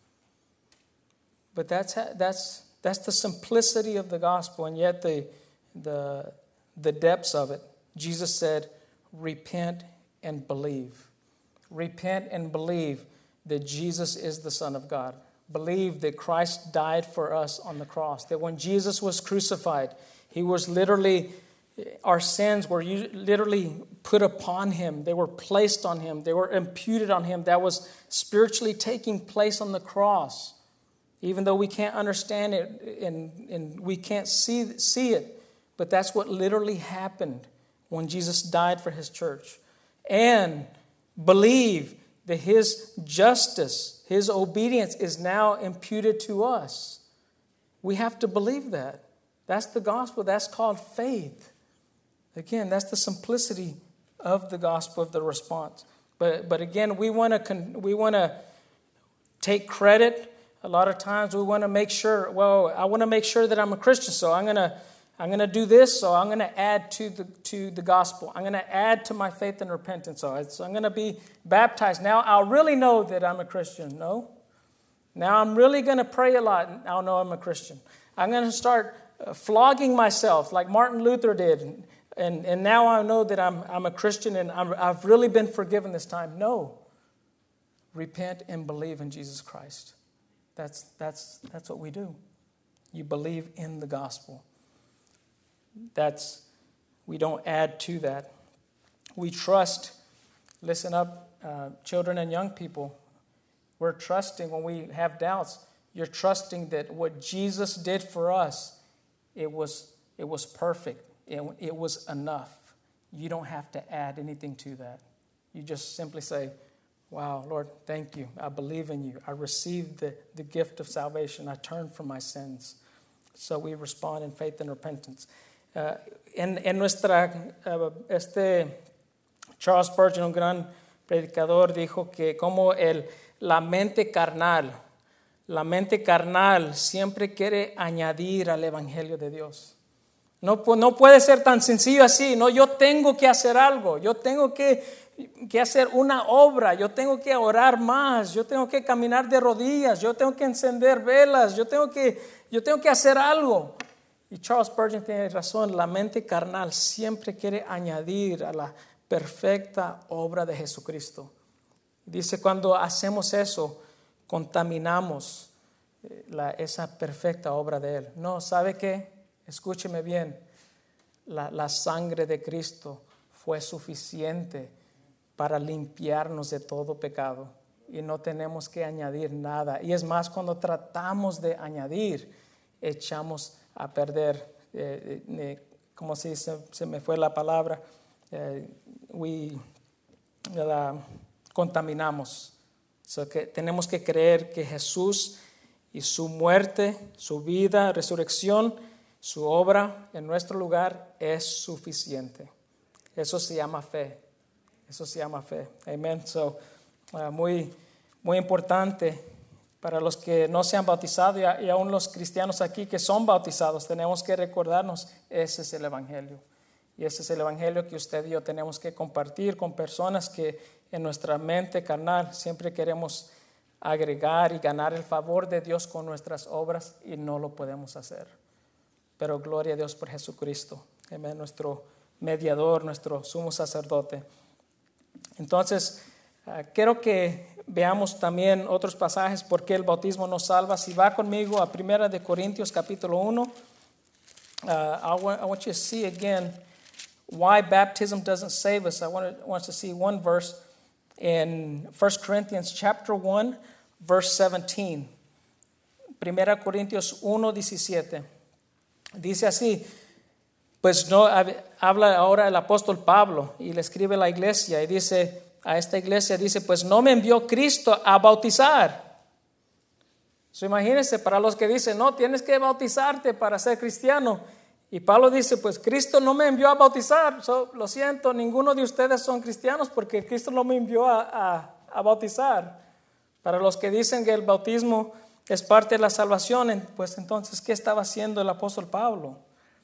But that's that's that's the simplicity of the gospel, and yet the the the depths of it. Jesus said, repent and believe. Repent and believe that Jesus is the Son of God. Believe that Christ died for us on the cross. That when Jesus was crucified, he was literally, our sins were literally put upon him. They were placed on him. They were imputed on him. That was spiritually taking place on the cross. Even though we can't understand it and, and we can't see, see it. But that's what literally happened when Jesus died for his church. And believe that his justice, his obedience is now imputed to us. We have to believe that. That's the gospel. That's called faith. Again, that's the simplicity of the gospel, of the response. But but again, we want to we want to take credit. A lot of times we want to make sure, well, I want to make sure that I'm a Christian, so I'm going to I'm going to do this, so I'm going to add to the to the gospel. I'm going to add to my faith and repentance. So, so I'm going to be baptized. Now I'll really know that I'm a Christian. No. Now I'm really going to pray a lot, and I'll know I'm a Christian. I'm going to start flogging myself like Martin Luther did, and, and now I know that I'm I'm a Christian and I'm, I've really been forgiven this time. No. Repent and believe in Jesus Christ. That's that's that's what we do. You believe in the gospel. That's, we don't add to that. We trust, listen up, uh, children and young people. We're trusting when we have doubts. You're trusting that what Jesus did for us, it was it was perfect. It, it was enough. You don't have to add anything to that. You just simply say, wow, Lord, thank you. I believe in you. I received the, the gift of salvation. I turned from my sins. So we respond in faith and repentance. Uh, en, en nuestra, uh, este Charles Spurgeon, un gran predicador, dijo que como el, la mente carnal, la mente carnal siempre quiere añadir al evangelio de Dios. No, no puede ser tan sencillo así. No, yo tengo que hacer algo. Yo tengo que, que hacer una obra. Yo tengo que orar más. Yo tengo que caminar de rodillas. Yo tengo que encender velas. Yo tengo que, yo tengo que hacer algo. Y Charles Spurgeon tiene razón, la mente carnal siempre quiere añadir a la perfecta obra de Jesucristo. Dice, cuando hacemos eso, contaminamos la, esa perfecta obra de Él. No, ¿sabe qué? Escúcheme bien, la, la sangre de Cristo fue suficiente para limpiarnos de todo pecado. Y no tenemos que añadir nada. Y es más, cuando tratamos de añadir, echamos a perder, eh, eh, como si se, se me fue la palabra, eh, we, la contaminamos. So que tenemos que creer que Jesús y su muerte, su vida, resurrección, su obra en nuestro lugar es suficiente. Eso se llama fe. Eso se llama fe. Amen. So, uh, muy, muy importante. Para los que no se han bautizado y, a, y aún los cristianos aquí que son bautizados, tenemos que recordarnos, ese es el evangelio. Y ese es el evangelio que usted y yo tenemos que compartir con personas que en nuestra mente carnal siempre queremos agregar y ganar el favor de Dios con nuestras obras y no lo podemos hacer. Pero gloria a Dios por Jesucristo, amén, nuestro mediador, nuestro sumo sacerdote. Entonces, uh, quiero que veamos también otros pasajes por qué el bautismo nos salva. Si va conmigo a Primera de Corintios capítulo uno, uh, I, want, I want you to see again why baptism doesn't save us. I want, to, I want us to see one verse in First Corinthians chapter one, verse seventeen. Primera Corintios uno diecisiete. Dice así, pues no, habla ahora el apóstol Pablo y le escribe a la iglesia y dice, a esta iglesia dice, pues no me envió Cristo a bautizar. So, imagínense, para los que dicen, no, tienes que bautizarte para ser cristiano. Y Pablo dice, pues Cristo no me envió a bautizar. So, lo siento, ninguno de ustedes son cristianos porque Cristo no me envió a, a, a bautizar. Para los que dicen que el bautismo es parte de la salvación, pues entonces, ¿qué estaba haciendo el apóstol Pablo?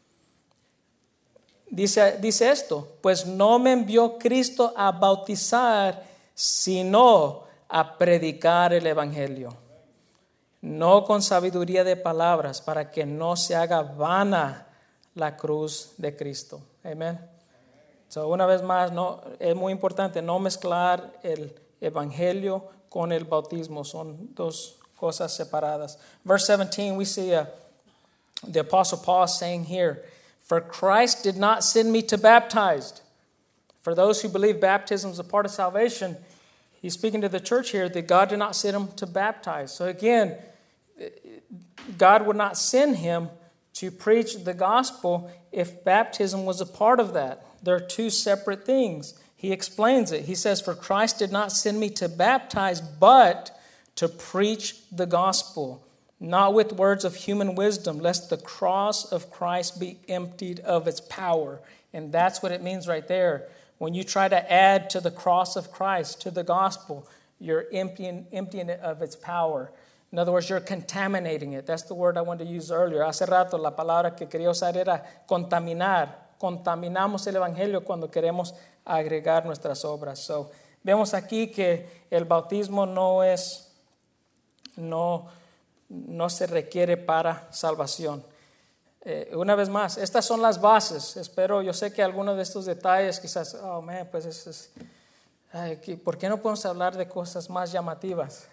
Dice, dice esto, pues no me envió Cristo a bautizar, sino a predicar el evangelio. No con sabiduría de palabras, para que no se haga vana la cruz de Cristo. Amén. So, una vez más, no, es muy importante no mezclar el evangelio con el bautismo. Son dos cosas separadas. Verse seventeen, we see uh, the Apostle Paul saying here, for Christ did not send me to baptize. For those who believe baptism is a part of salvation, he's speaking to the church here that God did not send him to baptize. So again, God would not send him to preach the gospel if baptism was a part of that. They're two separate things. He explains it. He says, for Christ did not send me to baptize, but to preach the gospel, not with words of human wisdom, lest the cross of Christ be emptied of its power. And that's what it means right there. When you try to add to the cross of Christ, to the gospel, you're emptying, emptying it of its power. In other words, you're contaminating it. That's the word I wanted to use earlier. Hace rato la palabra que quería usar era contaminar. Contaminamos el evangelio cuando queremos agregar nuestras obras. So, vemos aquí que el bautismo no es, no, no se requiere para salvación. Eh, una vez más, estas son las bases. Espero, yo sé que algunos de estos detalles quizás, oh man, pues es, es ay, ¿por qué no podemos hablar de cosas más llamativas?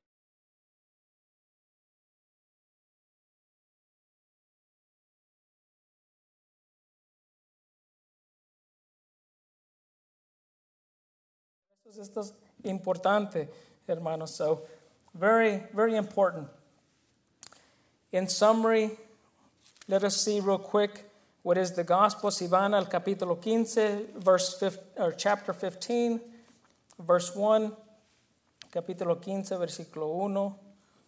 Esto es importante, hermanos. So, very, very important. In summary, let us see real quick what is the gospel. Si van al capítulo quince, verse fifteen, or chapter fifteen, verse one, capítulo quince, versículo uno.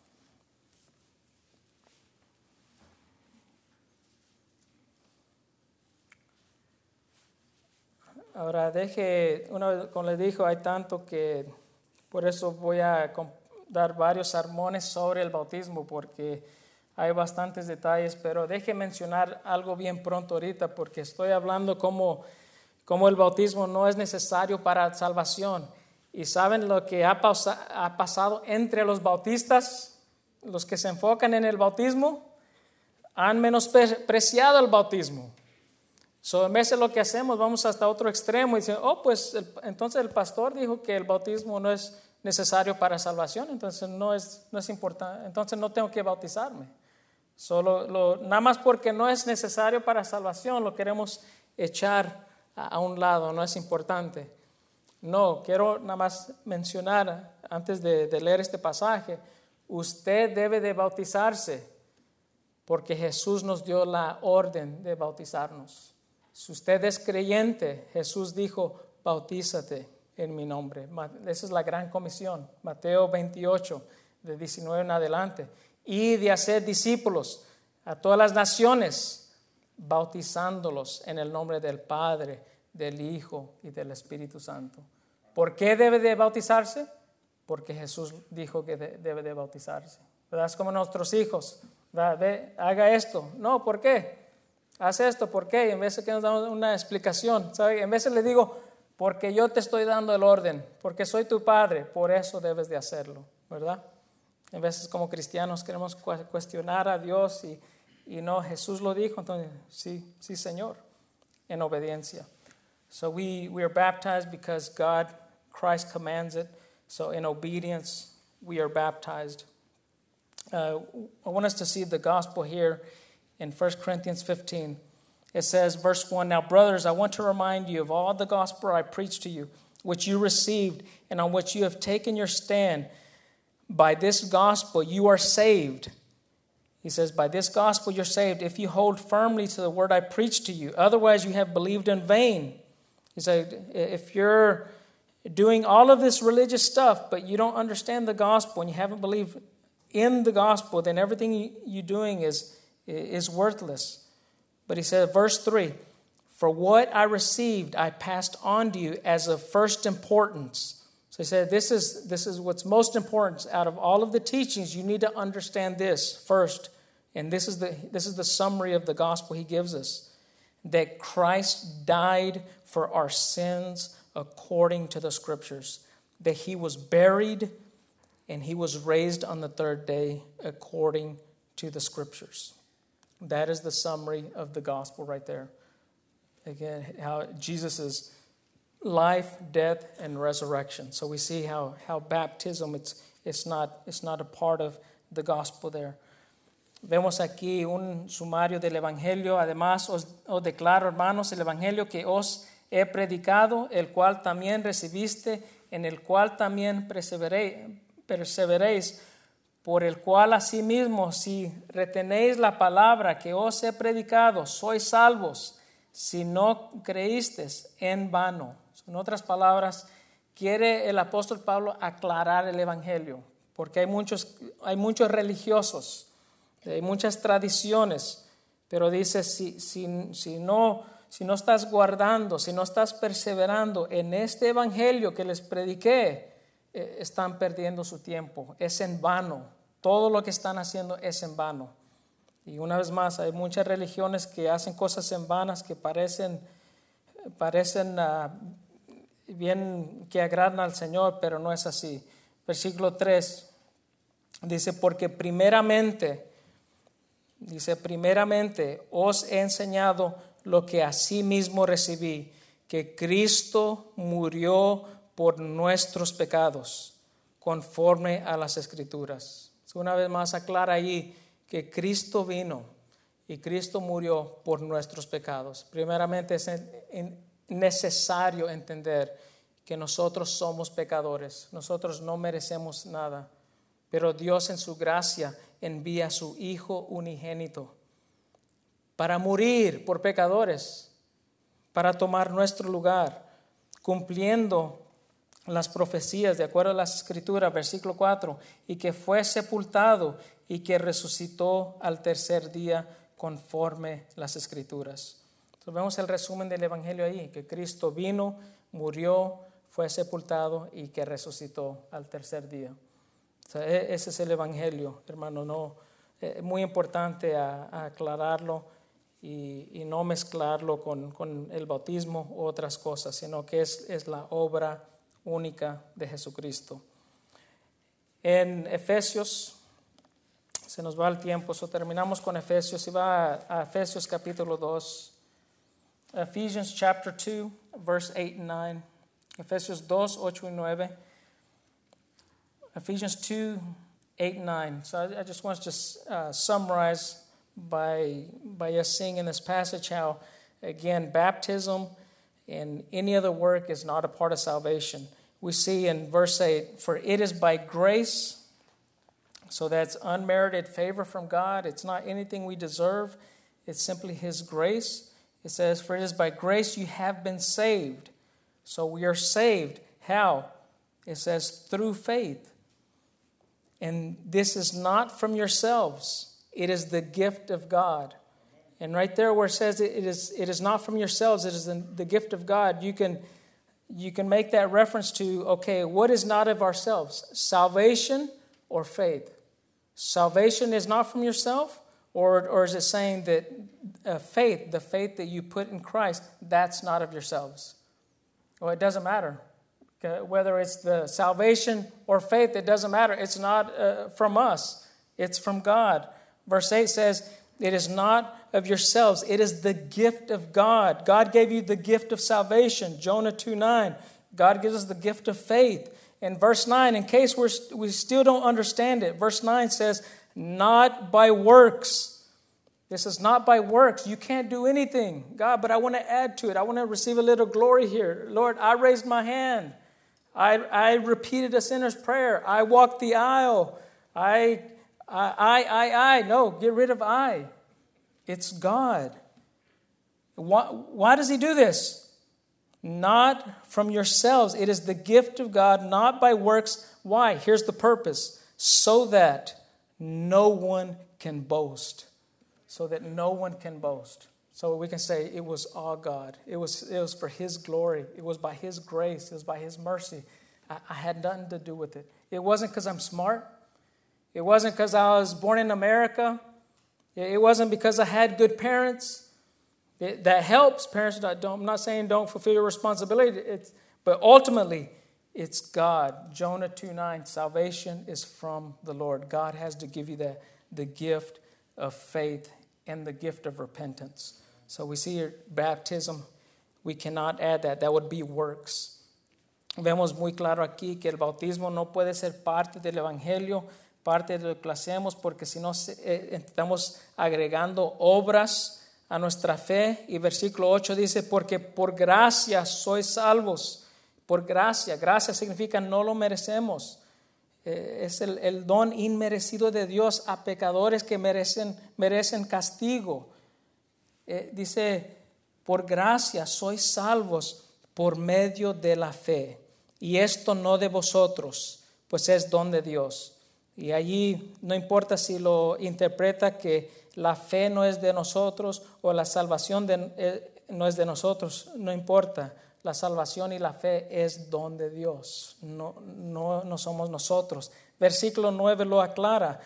Ahora deje, una, como les dijo, hay tanto que por eso voy a dar varios sermones sobre el bautismo porque hay bastantes detalles, pero deje mencionar algo bien pronto ahorita porque estoy hablando como, como el bautismo no es necesario para salvación. Y saben lo que ha, pausa, ha pasado entre los bautistas, los que se enfocan en el bautismo, han menospreciado el bautismo. So, en vez de lo que hacemos, vamos hasta otro extremo y dicen, oh, pues el, entonces el pastor dijo que el bautismo no es necesario para salvación, entonces no es, no es importante, entonces no tengo que bautizarme. Solo lo, nada más porque no es necesario para salvación, lo queremos echar a, a un lado, no es importante. No, quiero nada más mencionar, antes de, de leer este pasaje, usted debe de bautizarse porque Jesús nos dio la orden de bautizarnos. Si usted es creyente, Jesús dijo, bautízate en mi nombre. Esa es la gran comisión. Mateo veintiocho, de diecinueve en adelante. Y de hacer discípulos a todas las naciones, bautizándolos en el nombre del Padre, del Hijo y del Espíritu Santo. ¿Por qué debe de bautizarse? Porque Jesús dijo que de, debe de bautizarse. ¿Verdad? Es como nuestros hijos. Ve, haga esto. No, ¿por qué? Haz esto, ¿por qué? Y en vez de que nos damos una explicación, ¿sabe? En vez de le digo, porque yo te estoy dando el orden, porque soy tu padre, por eso debes de hacerlo, ¿verdad? En veces como cristianos queremos cuestionar a Dios y, y no, Jesús lo dijo, entonces sí, sí Señor, en obediencia. So we, we are baptized because God, Christ commands it, so in obedience we are baptized. Uh, I want us to see the gospel here in First Corinthians fifteen. It says, verse one, now brothers, I want to remind you of all the gospel I preached to you, which you received and on which you have taken your stand. by this gospel you are saved. He says, by this gospel you're saved if you hold firmly to the word I preached to you. Otherwise you have believed in vain. He said, if you're doing all of this religious stuff, but you don't understand the gospel and you haven't believed in the gospel, then everything you're doing is, is worthless. But he said, verse three, for what I received, I passed on to you as of first importance. So he said, this is, this is what's most important. Out of all of the teachings, you need to understand this first. And this is the, this is the summary of the gospel he gives us. That Christ died for our sins according to the scriptures. That he was buried and he was raised on the third day according to the scriptures. That is the summary of the gospel right there. Again, how Jesus' life, death, and resurrection. So we see how, how baptism, it's, it's, not, it's not a part of the gospel there. Vemos aquí un sumario del Evangelio. Además, os, os declaro, hermanos, el Evangelio que os he predicado, el cual también recibiste, en el cual también perseveréis, perseveréis, por el cual asimismo, si retenéis la palabra que os he predicado, sois salvos, si no creísteis en vano. En otras palabras, quiere el apóstol Pablo aclarar el Evangelio, porque hay muchos, hay muchos religiosos, hay muchas tradiciones, pero dice, si, si, si, no, si no estás guardando, si no estás perseverando en este Evangelio que les prediqué, eh, están perdiendo su tiempo, es en vano, todo lo que están haciendo es en vano. Y una vez más, hay muchas religiones que hacen cosas en vanas que parecen, parecen uh, bien que agradan al Señor, pero no es así. Versículo tres dice, porque primeramente, dice, primeramente os he enseñado lo que asimismo recibí, que Cristo murió por nuestros pecados, conforme a las Escrituras. Una vez más aclara allí que Cristo vino y Cristo murió por nuestros pecados. Primeramente es necesario entender que nosotros somos pecadores, nosotros no merecemos nada, pero Dios en su gracia envía a su Hijo unigénito para morir por pecadores, para tomar nuestro lugar, cumpliendo las profecías de acuerdo a las Escrituras, versículo cuatro, y que fue sepultado y que resucitó al tercer día conforme las Escrituras. Entonces vemos el resumen del Evangelio ahí, que Cristo vino, murió, fue sepultado y que resucitó al tercer día. O sea, ese es el Evangelio, hermano. No, es muy importante a, a aclararlo y, y no mezclarlo con, con el bautismo u otras cosas, sino que es, es la obra única de Jesucristo. En Efesios, se nos va el tiempo, so terminamos con Efesios y va a, a Efesios capítulo dos. Ephesians chapter two, verse eight and nine. Efesios dos, ocho y nueve. Ephesians two, eight and nine. So I, I just want to just uh, summarize by, by us seeing in this passage how, again, baptism and any other work is not a part of salvation. We see in verse eight, for it is by grace, so that's unmerited favor from God. It's not anything we deserve. It's simply His grace. It says, for it is by grace you have been saved. So we are saved. How? It says, through faith. And this is not from yourselves. It is the gift of God. And right there where it says it is, it is not from yourselves, it is the, the gift of God, you can, you can make that reference to, okay, what is not of ourselves? Salvation or faith? Salvation is not from yourself? Or, or is it saying that uh, faith, the faith that you put in Christ, that's not of yourselves? Well, it doesn't matter. Okay? Whether it's the salvation or faith, it doesn't matter. It's not uh, from us. It's from God. Verse eight says, it is not of yourselves. It is the gift of God. God gave you the gift of salvation. Jonah two nine. God gives us the gift of faith. In verse nine, in case we're, we still don't understand it, verse nine says, not by works. This is not by works. You can't do anything. God, but I want to add to it. I want to receive a little glory here. Lord, I raised my hand. I, I repeated a sinner's prayer. I walked the aisle. I, I, I, I, I. No, get rid of I. It's God. Why, why does he do this? Not from yourselves. It is the gift of God, not by works. Why? Here's the purpose. So that no one can boast. So that no one can boast. So we can say it was all God. It was, it was for his glory. It was by his grace. It was by his mercy. I, I had nothing to do with it. It wasn't because I'm smart. It wasn't because I was born in America. It wasn't because I had good parents. It, that helps. Parents, don't, I'm not saying don't fulfill your responsibility. It's, but ultimately, it's God. Jonah two nine, salvation is from the Lord. God has to give you the, the gift of faith and the gift of repentance. So we see here, baptism, we cannot add that. That would be works. Vemos muy claro aquí que el bautismo no puede ser parte del evangelio, parte de lo que hacemos, porque si no eh, estamos agregando obras a nuestra fe. Y versículo ocho dice, porque por gracia sois salvos. Por gracia. Gracia significa no lo merecemos. Eh, es el, el don inmerecido de Dios a pecadores que merecen, merecen castigo. Eh, dice, por gracia sois salvos por medio de la fe. Y esto no de vosotros, pues es don de Dios. Y allí no importa si lo interpreta que la fe no es de nosotros o la salvación de, eh, no es de nosotros, no importa. La salvación y la fe es don de Dios, no, no, no somos nosotros. Versículo nueve lo aclara.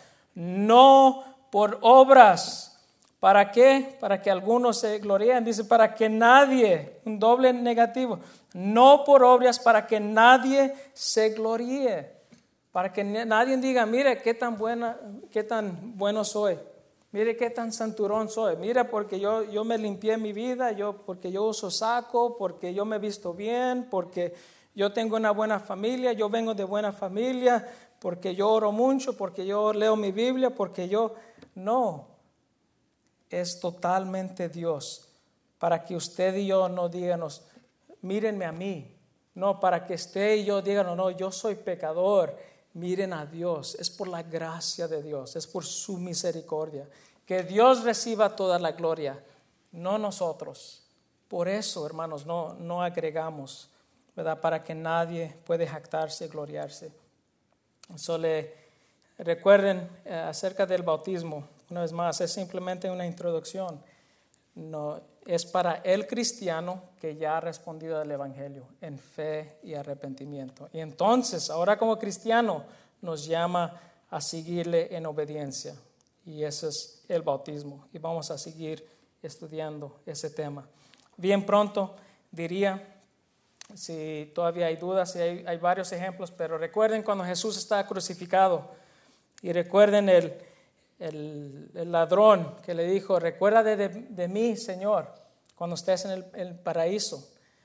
No por obras. ¿Para qué? Para que algunos se gloríen. Dice, para que nadie, un doble negativo. No por obras, para que nadie se gloríe. Para que nadie diga, mire qué tan buena, qué tan bueno soy. Mire qué tan santurón soy. Mira, porque yo, yo me limpié mi vida, yo, porque yo uso saco, porque yo me he visto bien, porque yo tengo una buena familia, yo vengo de buena familia, porque yo oro mucho, porque yo leo mi Biblia, porque yo... No, es totalmente Dios. Para que usted y yo no díganos, mírenme a mí. No, para que usted y yo digan, no, no, yo soy pecador. Miren a Dios, es por la gracia de Dios, es por su misericordia. Que Dios reciba toda la gloria, no nosotros. Por eso, hermanos, no, no agregamos, ¿verdad? Para que nadie pueda jactarse y gloriarse. Solo recuerden eh, acerca del bautismo, una vez más, es simplemente una introducción. No, es para el cristiano que ya ha respondido al evangelio en fe y arrepentimiento. Y entonces, ahora como cristiano, nos llama a seguirle en obediencia. Y ese es el bautismo. Y vamos a seguir estudiando ese tema. Bien pronto diría, si todavía hay dudas, y hay, hay varios ejemplos, pero recuerden cuando Jesús está crucificado. Y recuerden el... El, el ladrón que le dijo, recuerda de, de, de mí, Señor, cuando estés en el, el paraíso.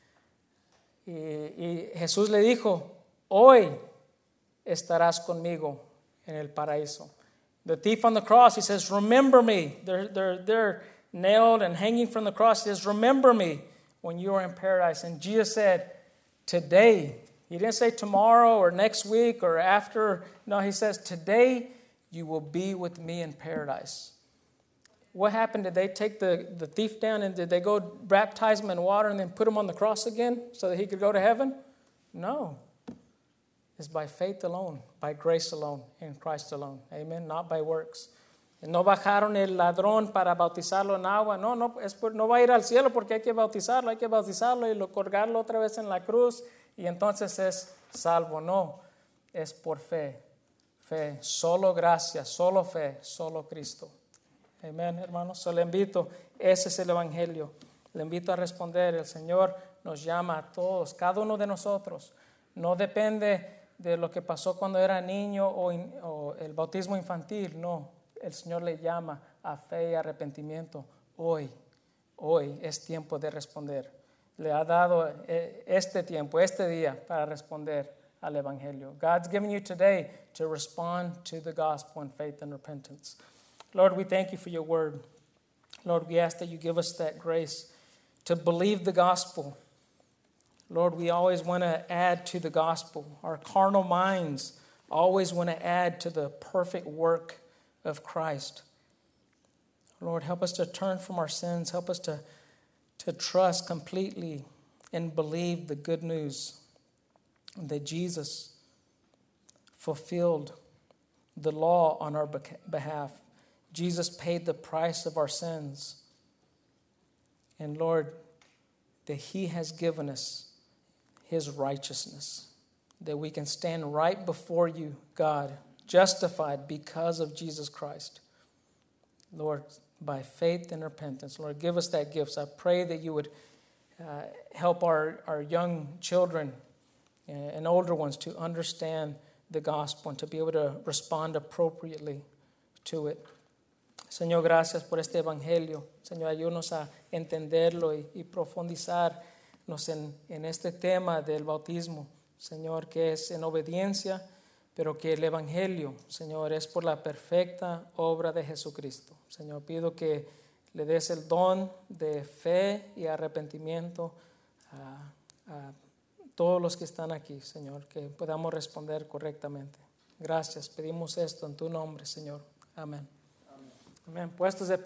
Y, y Jesús le dijo, hoy estarás conmigo en el paraíso. The thief on the cross, he says, remember me. They're, they're, they're nailed and hanging from the cross. He says, remember me when you are in paradise. And Jesus said, today. He didn't say tomorrow or next week or after. No, he says, today you will be with me in paradise. What happened? Did they take the, the thief down and did they go baptize him in water and then put him on the cross again so that he could go to heaven? No. It's by faith alone, by grace alone, in Christ alone. Amen. Not by works. No bajaron el ladrón para bautizarlo en agua. No, no, es por, no va a ir al cielo porque hay que bautizarlo, hay que bautizarlo y lo, colgarlo otra vez en la cruz y entonces es salvo. No, es por fe. Fe, solo gracia, solo fe, solo Cristo. Amén, hermanos. So le invito, ese es el evangelio. Le invito a responder. El Señor nos llama a todos, cada uno de nosotros. No depende de lo que pasó cuando era niño o, in, o el bautismo infantil. No, el Señor le llama a fe y arrepentimiento. Hoy, hoy es tiempo de responder. Le ha dado este tiempo, este día para responder al evangelio. God's given you today to respond to the gospel in faith and repentance. Lord, we thank you for your word. Lord, we ask that you give us that grace to believe the gospel. Lord, we always want to add to the gospel. Our carnal minds always want to add to the perfect work of Christ. Lord, help us to turn from our sins. Help us to, to trust completely and believe the good news that Jesus fulfilled the law on our behalf. Jesus paid the price of our sins. And Lord, that He has given us His righteousness, that we can stand right before you, God, justified because of Jesus Christ. Lord, by faith and repentance, Lord, give us that gift. So I pray that you would uh, help our, our young children and older ones to understand the gospel and to be able to respond appropriately to it. Señor, gracias por este evangelio. Señor, ayúdanos a entenderlo y, y profundizarnos en, en este tema del bautismo. Señor, que es en obediencia, pero que el evangelio, Señor, es por la perfecta obra de Jesucristo. Señor, pido que le des el don de fe y arrepentimiento a, a todos los que están aquí, Señor, que podamos responder correctamente. Gracias, pedimos esto en tu nombre, Señor. Amén. Amén. Puestos de